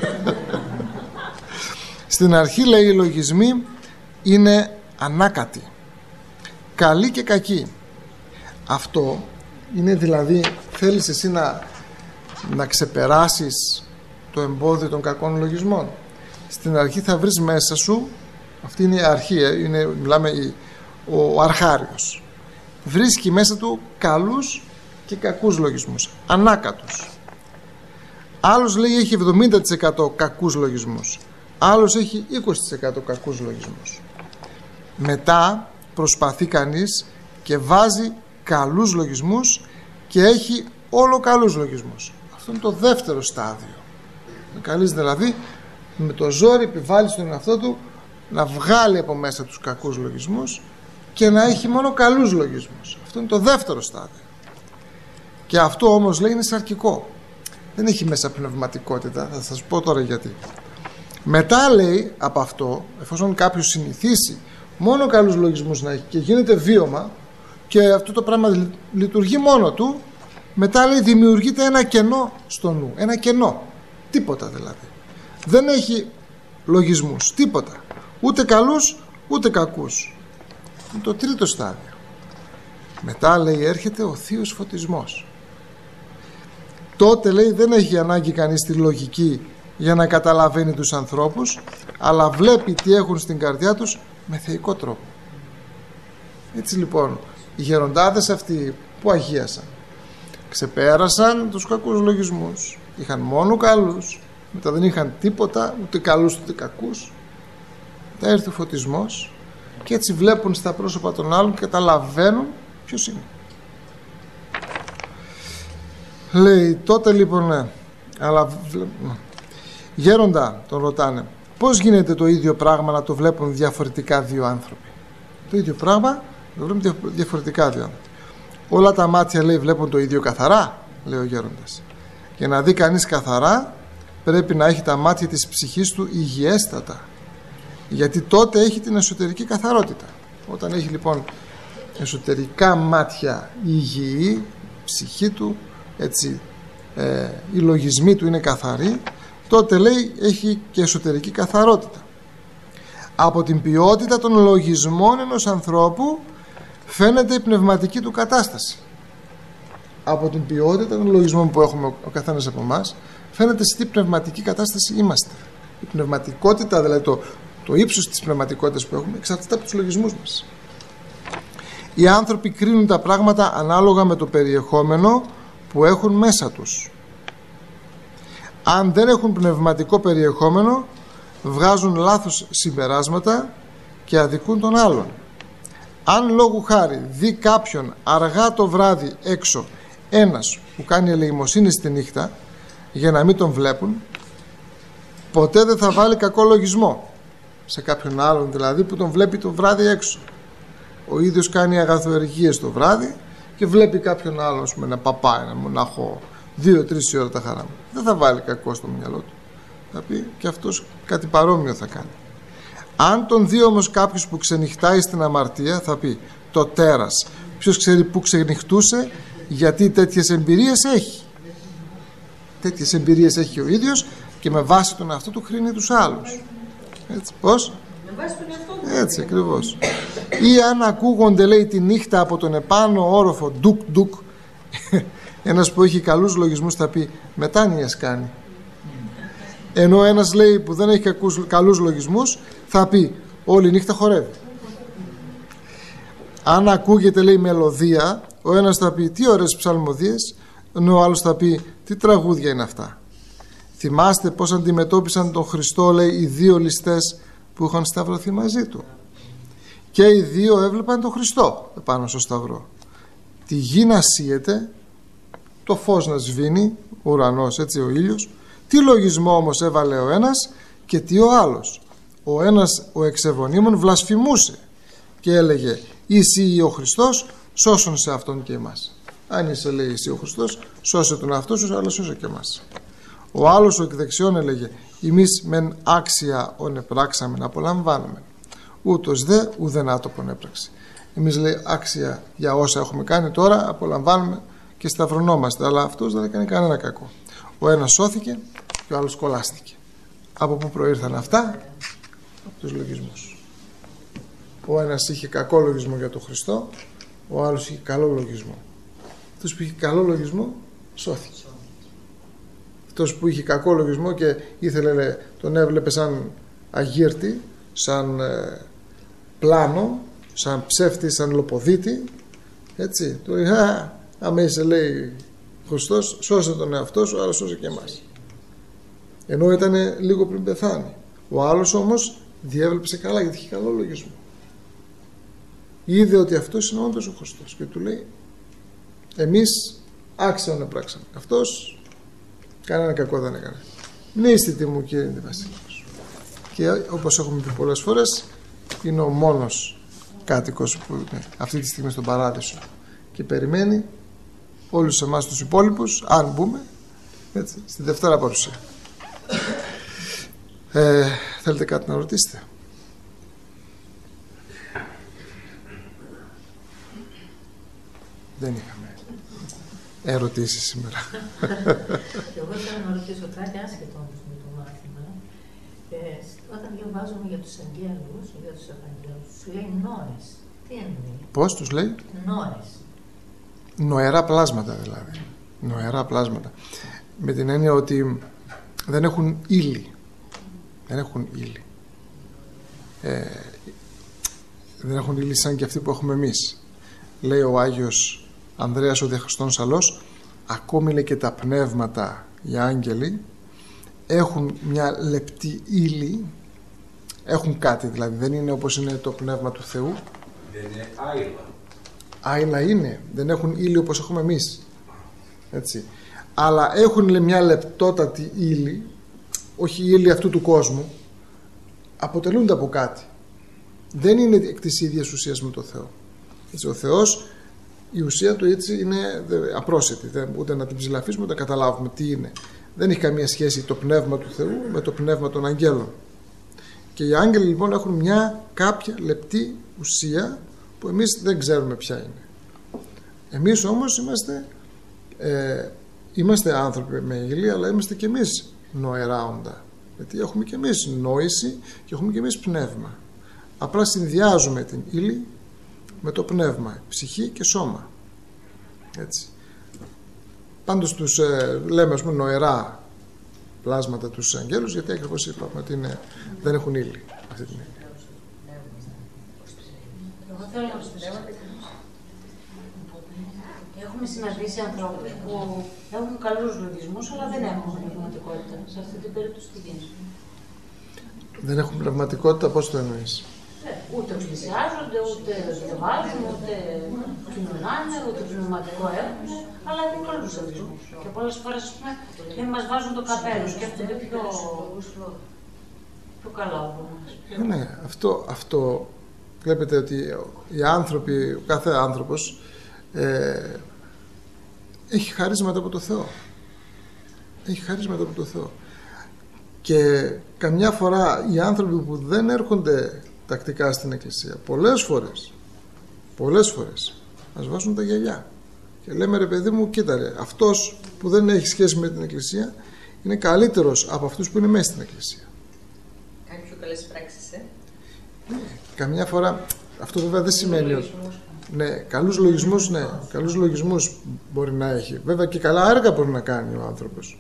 Στην αρχή, λέει, οι λογισμοί είναι ανάκατοι, καλοί και κακοί. Αυτό είναι, δηλαδή, θέλεις εσύ να ξεπεράσεις το εμπόδιο των κακών λογισμών. Στην αρχή θα βρεις μέσα σου, αυτή είναι η αρχή, μιλάμε ο αρχάριος, βρίσκει μέσα του καλούς και κακούς λογισμούς, ανάκατους. Άλλος, λέει, έχει 70% κακούς λογισμούς, άλλος έχει 20% κακούς λογισμούς. Μετά προσπαθεί κανείς και βάζει καλούς λογισμούς και έχει όλο καλούς λογισμούς. Αυτό είναι το δεύτερο στάδιο. Καλείς, δηλαδή, με το ζόρι επιβάλλει στον εαυτό του να βγάλει από μέσα τους κακούς λογισμούς και να έχει μόνο καλούς λογισμούς. Αυτό είναι το δεύτερο στάδιο. Και αυτό όμως, λέει, είναι σαρκικό. Δεν έχει μέσα πνευματικότητα. Θα σας πω τώρα γιατί. Μετά, λέει, από αυτό, εφόσον κάποιος συνηθίσει μόνο καλούς λογισμούς να έχει και γίνεται βίωμα και αυτό το πράγμα λειτουργεί μόνο του, μετά, λέει, δημιουργείται ένα κενό στο νου. Ένα κενό. Τίποτα δηλαδή. Δεν έχει λογισμούς. Τίποτα. Ούτε καλούς ούτε κακούς. Είναι το τρίτο στάδιο. Μετά, λέει, έρχεται ο θείος φωτισμός. Τότε, λέει, δεν έχει ανάγκη κανείς τη λογική για να καταλαβαίνει τους ανθρώπους, αλλά βλέπει τι έχουν στην καρδιά τους με θεϊκό τρόπο. Έτσι λοιπόν οι γεροντάδες αυτοί που αγίασαν ξεπέρασαν τους κακούς λογισμούς, είχαν μόνο καλούς, μετά δεν είχαν τίποτα, ούτε καλούς ούτε κακούς. Μετά έρθει ο φωτισμός και έτσι βλέπουν στα πρόσωπα των άλλων και καταλαβαίνουν ποιος είναι. Λέει τότε λοιπόν, ναι, αλλά γέροντα, τον ρωτάνε, πώς γίνεται το ίδιο πράγμα να το βλέπουν διαφορετικά δύο άνθρωποι? Το ίδιο πράγμα το βλέπουν διαφορετικά δύο άνθρωποι. Όλα τα μάτια, λέει, βλέπουν το ίδιο καθαρά, λέει ο γέροντας. Για να δει κανείς καθαρά πρέπει να έχει τα μάτια της ψυχής του υγιέστατα, γιατί τότε έχει την εσωτερική καθαρότητα. Όταν έχει λοιπόν εσωτερικά μάτια υγιή, η ψυχή του, έτσι, οι λογισμοί του είναι καθαροί, τότε, λέει, έχει και εσωτερική καθαρότητα. Από την ποιότητα των λογισμών ενός ανθρώπου φαίνεται η πνευματική του κατάσταση. Από την ποιότητα των λογισμών που έχουμε ο καθένας από εμάς φαίνεται σε τι πνευματική κατάσταση είμαστε. Η πνευματικότητα, δηλαδή το ύψος της πνευματικότητας που έχουμε, εξαρτάται από τους λογισμούς μας. Οι άνθρωποι κρίνουν τα πράγματα ανάλογα με το περιεχόμενο που έχουν μέσα τους. Αν δεν έχουν πνευματικό περιεχόμενο, βγάζουν λάθος συμπεράσματα και αδικούν τον άλλον. Αν λόγου χάρη δει κάποιον αργά το βράδυ έξω ένας που κάνει ελεημοσύνη στη νύχτα για να μην τον βλέπουν, ποτέ δεν θα βάλει κακό λογισμό σε κάποιον άλλον, δηλαδή που τον βλέπει το βράδυ έξω. Ο ίδιος κάνει αγαθοεργίες το βράδυ και βλέπει κάποιον άλλον, ας πούμε, ένα παπά, ένα μονάχο 2-3 ώρα τα χαρά μου. Δεν θα βάλει κακό στο μυαλό του. Θα πει και αυτός κάτι παρόμοιο θα κάνει. Αν τον δει όμως κάποιος που ξενυχτάει στην αμαρτία, θα πει το τέρας. Ποιος ξέρει που ξενυχτούσε, γιατί τέτοιες εμπειρίες έχει. Τέτοιες εμπειρίες έχει ο ίδιος και με βάση τον εαυτό του κρίνει τους άλλους. Έτσι, πώς? Με βάση τον εαυτό του. Έτσι ακριβώς. Ή αν ακούγονται, λέει, τη νύχτα από τον επάνω όροφο ντουκ ντουκ, ένας που έχει καλούς λογισμούς θα πει μετάνοιες κάνει. Ενώ ένας, λέει, που δεν έχει καλούς λογισμούς θα πει όλη νύχτα χορεύει. Αν ακούγεται, λέει, μελωδία, ο ένας θα πει τι ωραίες ψαλμοδίες, ενώ ο άλλος θα πει τι τραγούδια είναι αυτά. Θυμάστε πως αντιμετώπισαν τον Χριστό, λέει, οι δύο ληστές που είχαν σταυρωθεί μαζί του. Και οι δύο έβλεπαν τον Χριστό επάνω στο σταυρό. Τη γη να σύεται, το φως να σβήνει, ο ουρανός, έτσι, ο ήλιος. Τι λογισμό όμως έβαλε ο ένας και τι ο άλλος. Ο ένας, ο εξεβονίμων, βλασφημούσε και έλεγε «Είσαι ο Χριστός, σώσον σε αυτόν και εμάς». Αν είσαι, λέει, εσύ ο Χριστός, σώσε τον εαυτό σου, αλλά σώσε και εμάς. Ο άλλος, ο εκ δεξιών, έλεγε «Εμείς μεν άξια ον επράξαμεν απολαμβάνουμε, ούτως δε ουδεν άτοπον έπραξε». Εμείς, λέει, άξια για όσα έχουμε κάνει τώρα απολαμβάνουμε και σταυρωνόμαστε, αλλά αυτός δεν έκανε κανένα κακό. Ο ένας σώθηκε και ο άλλος κολλάστηκε. Από πού προήρθαν αυτά? Από τους λογισμούς. Ο ένας είχε κακό λογισμό για τον Χριστό, ο άλλος είχε καλό λογισμό. Αυτός που είχε καλό λογισμό σώθηκε. Αυτός που είχε κακό λογισμό και ήθελε, λέει, τον έβλεπε σαν αγύρτη, σαν πλάνο, σαν ψεύτη, σαν λοποδίτη, έτσι, του λέει άμα είσαι, λέει, Χριστός, σώσε τον εαυτό σου, αλλά σώσε και εμάς. Ενώ ήταν λίγο πριν πεθάνει. Ο άλλος όμως διέβλεψε καλά, γιατί είχε καλό λογισμό. Είδε ότι αυτός είναι όντως ο Χριστός και του λέει εμείς άξιον επράξαμε. Αυτός κανένα κακό δεν έκανε. Μνήστητη μου, Κύριε Βασίλειος. Και όπως έχουμε πει πολλές φορές, είναι ο μόνος κάτοικος που είναι αυτή τη στιγμή στον παράδεισο και περιμένει όλους εμάς τους υπόλοιπους, αν μπούμε, έτσι, στη Δευτέρα Παρουσία. Θέλετε κάτι να ρωτήσετε? Δεν είχαμε ερωτήσεις σήμερα. Εγώ θέλω να ρωτήσω κάτι άσχετο όμως με το μάθημα. Όταν διαβάζουμε για τους αγγέλους, για τους Ευαγγέλους, τους λέει νόες. Τι εννοεί? Πώς τους λέει? Νόες. Νοερά πλάσματα δηλαδή. Νοερά πλάσματα. Με την έννοια ότι δεν έχουν ύλη. Δεν έχουν ύλη. Δεν έχουν ύλη σαν και αυτοί που έχουμε εμείς. Λέει ο Άγιος Ανδρέας ο Διαχριστών Σαλός, ακόμη, λέει, και τα πνεύματα, οι άγγελοι, έχουν μια λεπτή ύλη, έχουν κάτι δηλαδή, δεν είναι όπως είναι το πνεύμα του Θεού. Δεν είναι άειλα. Άειλα είναι, δεν έχουν ύλη όπως έχουμε εμείς, έτσι. Αλλά έχουν, λέει, μια λεπτότατη ύλη, όχι η ύλη αυτού του κόσμου, αποτελούνται από κάτι. Δεν είναι εκ της ίδιας ουσίας με το Θεό. Έτσι, ο Θεός, η ουσία του, έτσι, είναι απρόσιτη, ούτε να την ψηλαφίσουμε ούτε να καταλάβουμε τι είναι. Δεν έχει καμία σχέση το πνεύμα του Θεού με το πνεύμα των αγγέλων. Και οι άγγελοι, λοιπόν, έχουν μια κάποια λεπτή ουσία που εμείς δεν ξέρουμε ποια είναι. Εμείς όμως είμαστε άνθρωποι με ύλη, αλλά είμαστε και εμείς νοερά όντα. Γιατί έχουμε και εμείς νόηση και έχουμε και εμείς πνεύμα. Απλά συνδυάζουμε την ύλη με το πνεύμα, ψυχή και σώμα. Έτσι. Πάντως τους λέμε, ας πούμε, νοερά πλάσματα τους αγγέλους, γιατί ακριβώς είπαμε ότι δεν έχουν ύλη αυτή την ύλη. Εγώ θέλω να πιστεύω. Έχουμε συναντήσει ανθρώπους που έχουν καλούς λογισμούς, αλλά δεν έχουν πνευματικότητα. Σε αυτή την περίπτωση τι γίνεται? Δεν έχουν πνευματικότητα, πώς το εννοείς? Ούτε πλησιάζονται, ούτε διαβάζουν, ούτε κοινωνάνε, ούτε πνευματικό έχουν. Αλλά δεν όλους αυτούς. Και πολλές φορές, ας πούμε, δεν μας βάζουν το καπέλο, σκέφτονται πιο καλό από μας. Ναι, αυτό βλέπετε ότι οι άνθρωποι, ο κάθε άνθρωπος έχει χαρίσματα από το Θεό. Έχει χαρίσματα από το Θεό. Και καμιά φορά οι άνθρωποι που δεν έρχονται τακτικά στην εκκλησία, πολλές φορές μας βάζουν τα γυαλιά και λέμε, ρε παιδί μου, κοίτα ρε, αυτός που δεν έχει σχέση με την εκκλησία είναι καλύτερος από αυτούς που είναι μέσα στην εκκλησία. Κάνει πιο καλές πράξεις, Καμιά φορά αυτό βέβαια δεν σημαίνει ότι καλούς λογισμούς μπορεί να έχει, βέβαια και καλά έργα μπορεί να κάνει ο άνθρωπος.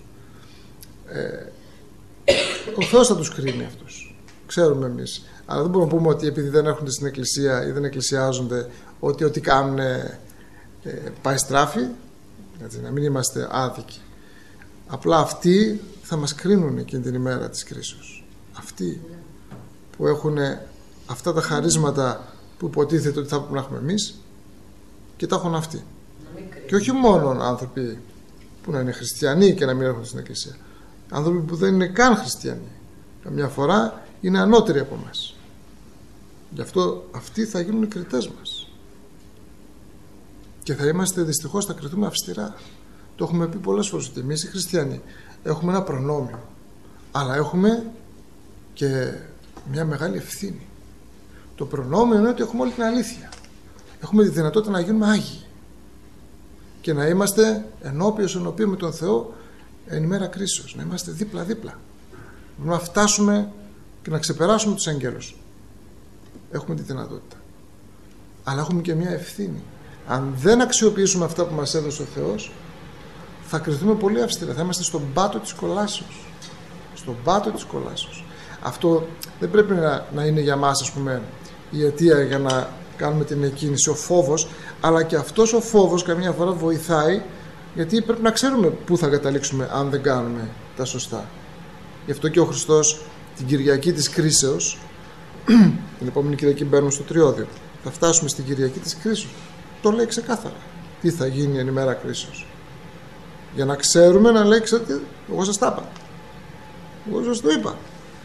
Ο Θεός θα τους κρίνει αυτούς, ξέρουμε εμείς, αλλά δεν μπορούμε να πούμε ότι επειδή δεν έρχονται στην εκκλησία ή δεν εκκλησιάζονται ότι ό,τι κάνουν πάει στράφη, έτσι, να μην είμαστε άδικοι. Απλά αυτοί θα μας κρίνουν εκείνη την ημέρα της κρίσεως, αυτοί που έχουν αυτά τα χαρίσματα που υποτίθεται ότι θα πρέπει να έχουμε εμείς και τα έχουν αυτοί. Και όχι μόνο άνθρωποι που να είναι χριστιανοί και να μην έρχονται στην εκκλησία, άνθρωποι που δεν είναι καν χριστιανοί, καμιά φορά είναι ανώτεροι από μας. Γι' αυτό αυτοί θα γίνουν οι κριτές μας και θα είμαστε, δυστυχώς θα κριθούμε αυστηρά. Το έχουμε πει πολλές φορές ότι εμείς οι χριστιανοί έχουμε ένα προνόμιο, αλλά έχουμε και μια μεγάλη ευθύνη. Το προνόμιο είναι ότι έχουμε όλη την αλήθεια, έχουμε τη δυνατότητα να γίνουμε άγιοι και να είμαστε ενώπιον με τον Θεό εν ημέρα κρίσεως, να είμαστε δίπλα-δίπλα, να φτάσουμε και να ξεπεράσουμε τους αγγέλους. Έχουμε τη δυνατότητα, αλλά έχουμε και μια ευθύνη. Αν δεν αξιοποιήσουμε αυτά που μας έδωσε ο Θεός, θα κριθούμε πολύ αυστηρά, θα είμαστε στον πάτο της κολάσεως. Στον πάτο της κολάσεως. Αυτό δεν πρέπει να είναι για μας, ας πούμε, η αιτία για να κάνουμε την εκκίνηση, ο φόβος, αλλά και αυτός ο φόβος καμιά φορά βοηθάει, γιατί πρέπει να ξέρουμε πού θα καταλήξουμε αν δεν κάνουμε τα σωστά. Γι' αυτό και ο Χριστός την Κυριακή της κρίσεως, την επόμενη Κυριακή μπαίνουμε στο Τριώδιο, θα φτάσουμε στην Κυριακή της κρίσεως, το λέει ξεκάθαρα τι θα γίνει εν ημέρα κρίσεως, για να ξέρουμε να λέει, ξέρετε, εγώ σας τα είπα, εγώ σας το είπα.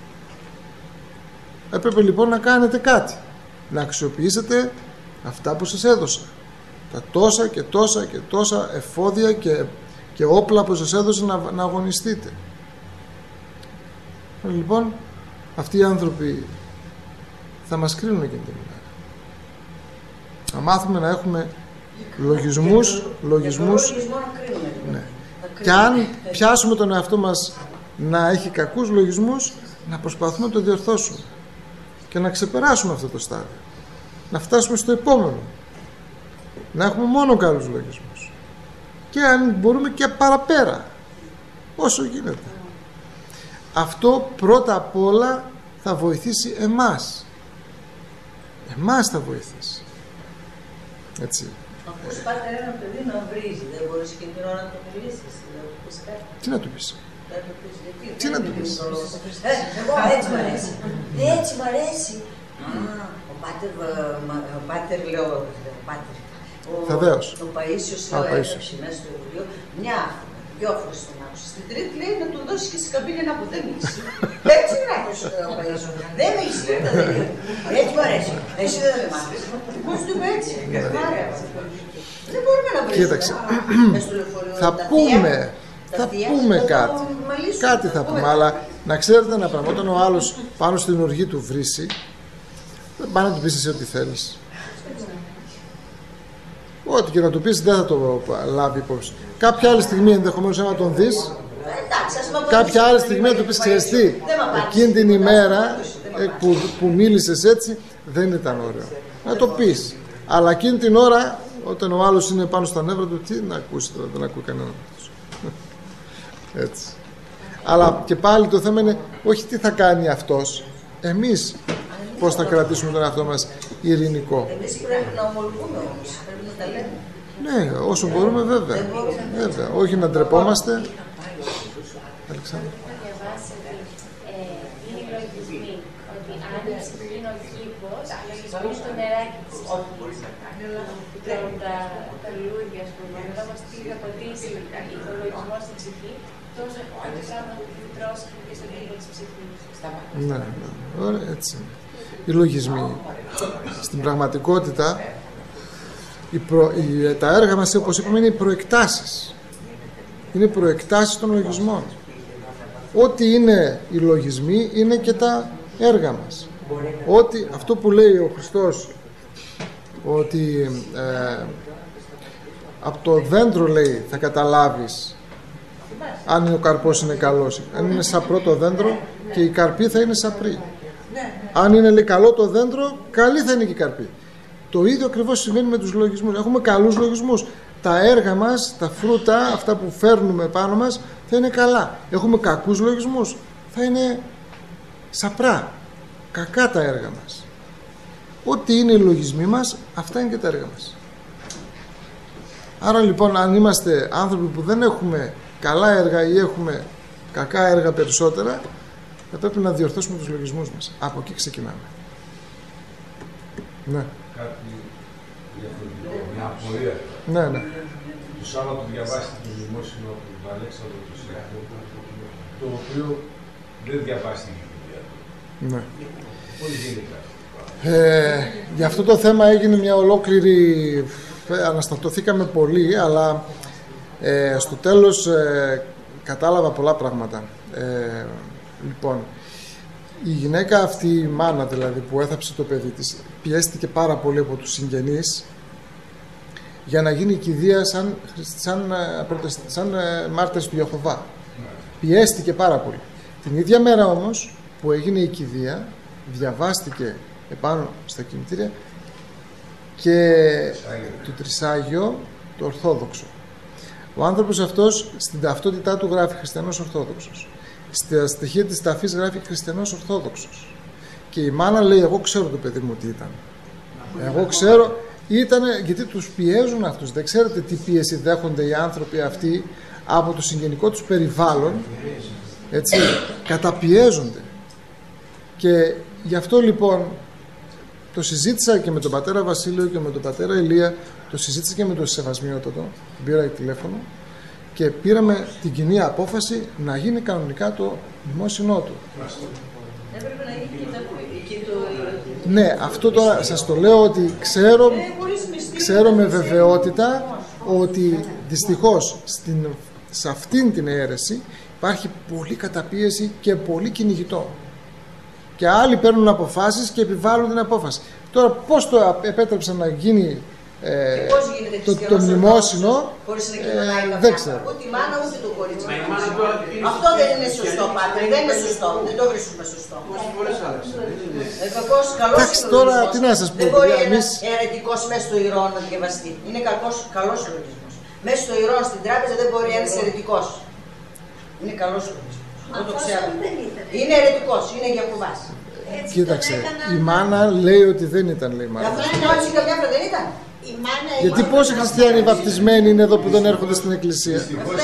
Έπρεπε λοιπόν να κάνετε κάτι, να αξιοποιήσετε αυτά που σας έδωσα, τα τόσα και τόσα και τόσα εφόδια και όπλα που σας έδωσε να αγωνιστείτε. Λοιπόν, αυτοί οι άνθρωποι θα μας κρίνουν εκείνη την ημέρα. Να μάθουμε να έχουμε λογισμούς, ναι. Και αν πιάσουμε τον εαυτό μας να έχει κακούς λογισμούς, να προσπαθούμε να το διορθώσουμε και να ξεπεράσουμε αυτό το στάδιο, να φτάσουμε στο επόμενο, να έχουμε μόνο καλούς λογισμούς και αν μπορούμε και παραπέρα όσο γίνεται. Αυτό πρώτα απ' όλα θα βοηθήσει εμάς θα βοηθήσει, έτσι. Ακούς πάτερ ένα παιδί να βρίζει, δεν μπορείς και την ώρα να το μιλήσεις, τι να του πεις? Τι να του πεις? Εγώ έτσι μ' αρέσει. Έτσι μ' αρέσει. Ο πάτερ, λέω, ο Παΐσιος, λέω, έγραψε μέσα στο βιβλίο, δυο φορές τον άκουσα. Στην τρίτη λέει να του δώσει και στην καμπίνα ένα που δεν μίλησε. Έτσι γράφει ο Παΐσιος. Δεν μίλησε, δεν λέει. Έτσι μου αρέσει. Εσύ δεν με μάθεις. Πώς του είπε έτσι. Δεν μπορούμε να βρούμε. Κοίταξε, θα πούμε κάτι. Κάτι θα πούμε, αλλά να ξέρετε ένα πράγμα. Όταν ο άλλος πάνω στην οργή του βρίσει, δεν πάει να του πεις εσύ ό,τι θέλεις. Ό,τι και να του πεις δεν θα το λάβει υπόψη. Κάποια άλλη στιγμή ενδεχομένως να τον δεις, κάποια άλλη στιγμή να του πεις, ξέρεις τι, εκείνη την ημέρα που μίλησες έτσι δεν ήταν ωραίο. Να το πεις. Αλλά εκείνη την ώρα, όταν ο άλλος είναι πάνω στα νεύρα του, τι να ακούσει τώρα, δεν ακούει κανέναν. Έτσι. Αλλά και πάλι το θέμα είναι όχι τι θα κάνει αυτός, εμείς πώς θα κρατήσουμε τον εαυτό μας ειρηνικό. Εμείς πρέπει να ομολογούμε όμως, πρέπει να τα λέμε. Ναι, όσο μπορούμε βέβαια. Όχι να ντρεπόμαστε. Αλεξάνδρα. Είναι οι λογισμοί ότι αν η ψυχή είναι οργή ακριβώς, η λογισμή είναι το νεράκι της ψυχής. Τα λουλούδια, ας πούμε, όταν μας τι θα πατήσει ο λογισμός στην ψυχή, τόσο το πράγμα που τρώσει και στον τύπο της ψυχής. Ναι, ωραία, έτσι. Οι λογισμοί. Στην πραγματικότητα, τα έργα μας, όπως είπαμε, είναι οι προεκτάσεις. Είναι οι προεκτάσεις των λογισμών. Ό,τι είναι οι λογισμοί είναι και τα έργα μας. Αυτό που λέει ο Χριστός, ότι από το δέντρο, λέει, θα καταλάβεις αν ο καρπός είναι καλός. Αν είναι σαπρό το δέντρο, και η καρπή θα είναι σαπρή. Αν είναι, λέει, καλό το δέντρο, καλή θα είναι και η καρπή. Το ίδιο ακριβώς συμβαίνει με τους λογισμούς. Έχουμε καλούς λογισμούς. Τα έργα μας, τα φρούτα, αυτά που φέρνουμε πάνω μας, θα είναι καλά. Έχουμε κακούς λογισμούς, θα είναι σαπρά. Κακά τα έργα μας. Ό,τι είναι οι λογισμοί μας, αυτά είναι και τα έργα μας. Άρα λοιπόν, αν είμαστε άνθρωποι που δεν έχουμε καλά έργα ή έχουμε κακά έργα περισσότερα, θα πρέπει να διορθώσουμε τους λογισμούς μας. Από εκεί ξεκινάμε. Ναι. Κάτι διαφορετικό, μια απορία. Ναι, ναι. Το Σάββατο διαβάσετε το δημόσιο του Αλέξανδρου του Σιρακού, το οποίο δεν διαβάστηκε η δουλειά του. Ναι. Πώς γίνεται? Για αυτό το θέμα έγινε μια ολόκληρη, αναστατωθήκαμε πολύ, αλλά στο τέλος κατάλαβα πολλά πράγματα. Λοιπόν, η γυναίκα αυτή, η μάνα δηλαδή που έθαψε το παιδί της, πιέστηκε πάρα πολύ από τους συγγενείς για να γίνει κηδεία σαν μάρτυρες του Ιεχωβά. Πιέστηκε πάρα πολύ. Την ίδια μέρα όμως που έγινε η κηδεία, διαβάστηκε επάνω στα κημητήρια και το Τρισάγιο, το Ορθόδοξο. Ο άνθρωπος αυτός στην ταυτότητά του γράφει Χριστιανός Ορθόδοξος. Στα στοιχεία της ταφής γράφει Χριστιανός Ορθόδοξος. Και η μάνα λέει: εγώ ξέρω το παιδί μου τι ήταν. Εγώ ξέρω, γιατί τους πιέζουν αυτούς. Δεν ξέρετε τι πίεση δέχονται οι άνθρωποι αυτοί από το συγγενικό τους περιβάλλον. Έτσι, καταπιέζονται. Και γι' αυτό λοιπόν το συζήτησα και με τον πατέρα Βασίλειο και με τον πατέρα Ηλία, το συζήτησα και με τον Σεβασμιότατο, πήρα τηλέφωνο και πήραμε την κοινή απόφαση να γίνει κανονικά το δημόσινό του. Έπρεπε να γίνει και το... Ναι, αυτό τώρα σας το λέω ότι ξέρω με βεβαιότητα ότι δυστυχώς σε αυτήν την αίρεση υπάρχει πολύ καταπίεση και πολύ κυνηγητό. Και άλλοι παίρνουν αποφάσεις και επιβάλλουν την απόφαση. Τώρα πώς το επέτρεψαν να γίνει το μνημόσυνο, δεν ξέρω. Ούτε η μάνα ούτε το κορίτσι. Αυτό δεν είναι σωστό, πάτερ. Δεν είναι σωστό. Δεν το βρίσκουμε σωστό. Εντάξει, τώρα τι να σας πω. Δεν μπορεί ένας αιρετικός μέσα στο ηρώ να διαβαστεί. Είναι καλός λογισμός. Μέσα στο ηρώ στην τράπεζα δεν μπορεί ένας αιρετικός. Είναι καλός λογισμός. Δεν το ξέρω. Είναι αιρετικός, είναι για κουβάς. Κοίταξε, η μάνα λέει ότι δεν ήταν, λέει η μάνα. Αυτό είναι όλη καμιά φορά δεν ήταν. Γιατί πόσοι χριστιανοί βαπτισμένοι είναι εδώ που δεν έρχονται στην εκκλησία?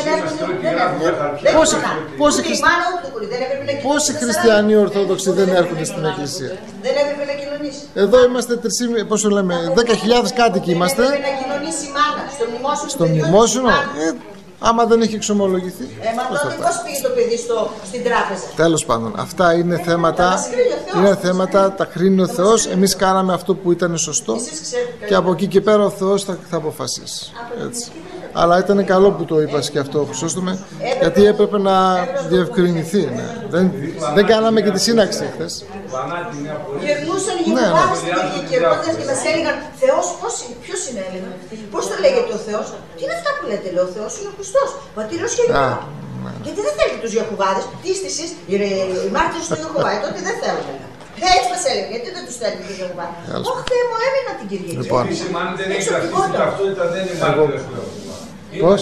Πόσοι χριστιανοί ορθόδοξοι δεν έρχονται στην εκκλησία? Δεν έπρεπε να κοινωνήσει. Εδώ είμαστε 10.000 κάτοικοι είμαστε. Δεν έπρεπε να κοινωνήσει η μάνα στο μνημόσυνο. Άμα δεν έχει εξομολογηθεί. Μα τότε πώς πήγε το παιδί στην τράπεζα? Τέλος πάντων, αυτά είναι θέματα, τα κρίνει ο Θεός. Εμείς κάναμε αυτό που ήταν σωστό και από εκεί και πέρα ο Θεός θα αποφασίσει. Έτσι. Αλλά ήταν καλό που το είπας και αυτό, Χρυσόστομε, γιατί έπρεπε να διευκρινηθεί. Ναι. Δεν κάναμε και τη σύναξη χθες. Γυρνούσαν οι Ιεχωβάδες στην Κυριακή και μας έλεγαν Θεός, ποιος είναι, έλεγαν. Πώς το λέγεται ο Θεός? Τι είναι αυτά που λέτε, λέει, ο Θεός είναι ο Χριστός, πατήρος και Ιωάννη. Γιατί δεν θέλετε τους Ιεχωβάδες, τι είστε εσείς, οι μάρτυρες του Ιεχωβά, τότε δεν θέλουμε. Έτσι μας έλεγαν, γιατί δεν τους θέλετε τους Ιεχωβάδες? Όχι, Θεέ μου, έμεινα την Κυριακή. Επίσης, αν δεν έχει αυτή την ταυτότητα, δεν είναι μάρτυρες του Ιεχωβά. Πώς?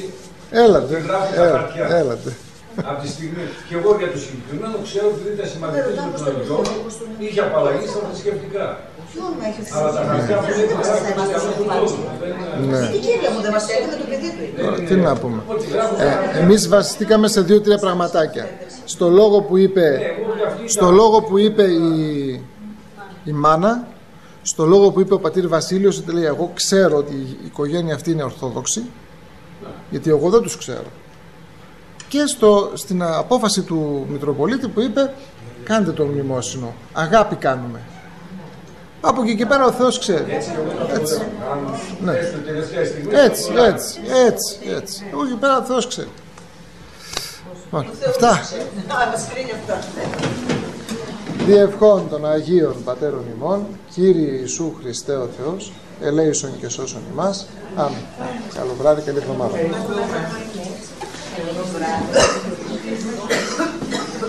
Έλατε. Από τη στιγμή, και εγώ για το συγκεκριμένο ξέρω ότι δεν ήταν σημαντική του κοινωνικό, είχε απαλλαγή στα θρησκευτικά. Αλλά τα χαρτιά που δεν ήταν. Η κύρια μου δεν μας έλεγε με το παιδί του. Τι να πούμε. Εμείς βασιστήκαμε σε 2-3 πραγματάκια. Στο λόγο που είπε η η μάνα, στο λόγο που είπε ο πατήρ Βασίλειος, ότι λέει εγώ ξέρω ότι η οικογένεια αυτή είναι ορθόδοξη, γιατί εγώ δεν τους ξέρω. Και στην απόφαση του Μητροπολίτη που είπε κάντε το μνημόσυνο, αγάπη κάνουμε. Από εκεί και πέρα ο Θεός ξέρει. Έτσι. Ναι. Έτσι. Από εκεί πέρα ο Θεός ξέρει. Αυτά. Διευχών των Αγίων Πατέρων ημών, Κύριε Ιησού Χριστέ ο Θεός, ελέησον και σώσον ημάς. Αμήν. Καλό βράδυ, καλή εβδομάδα.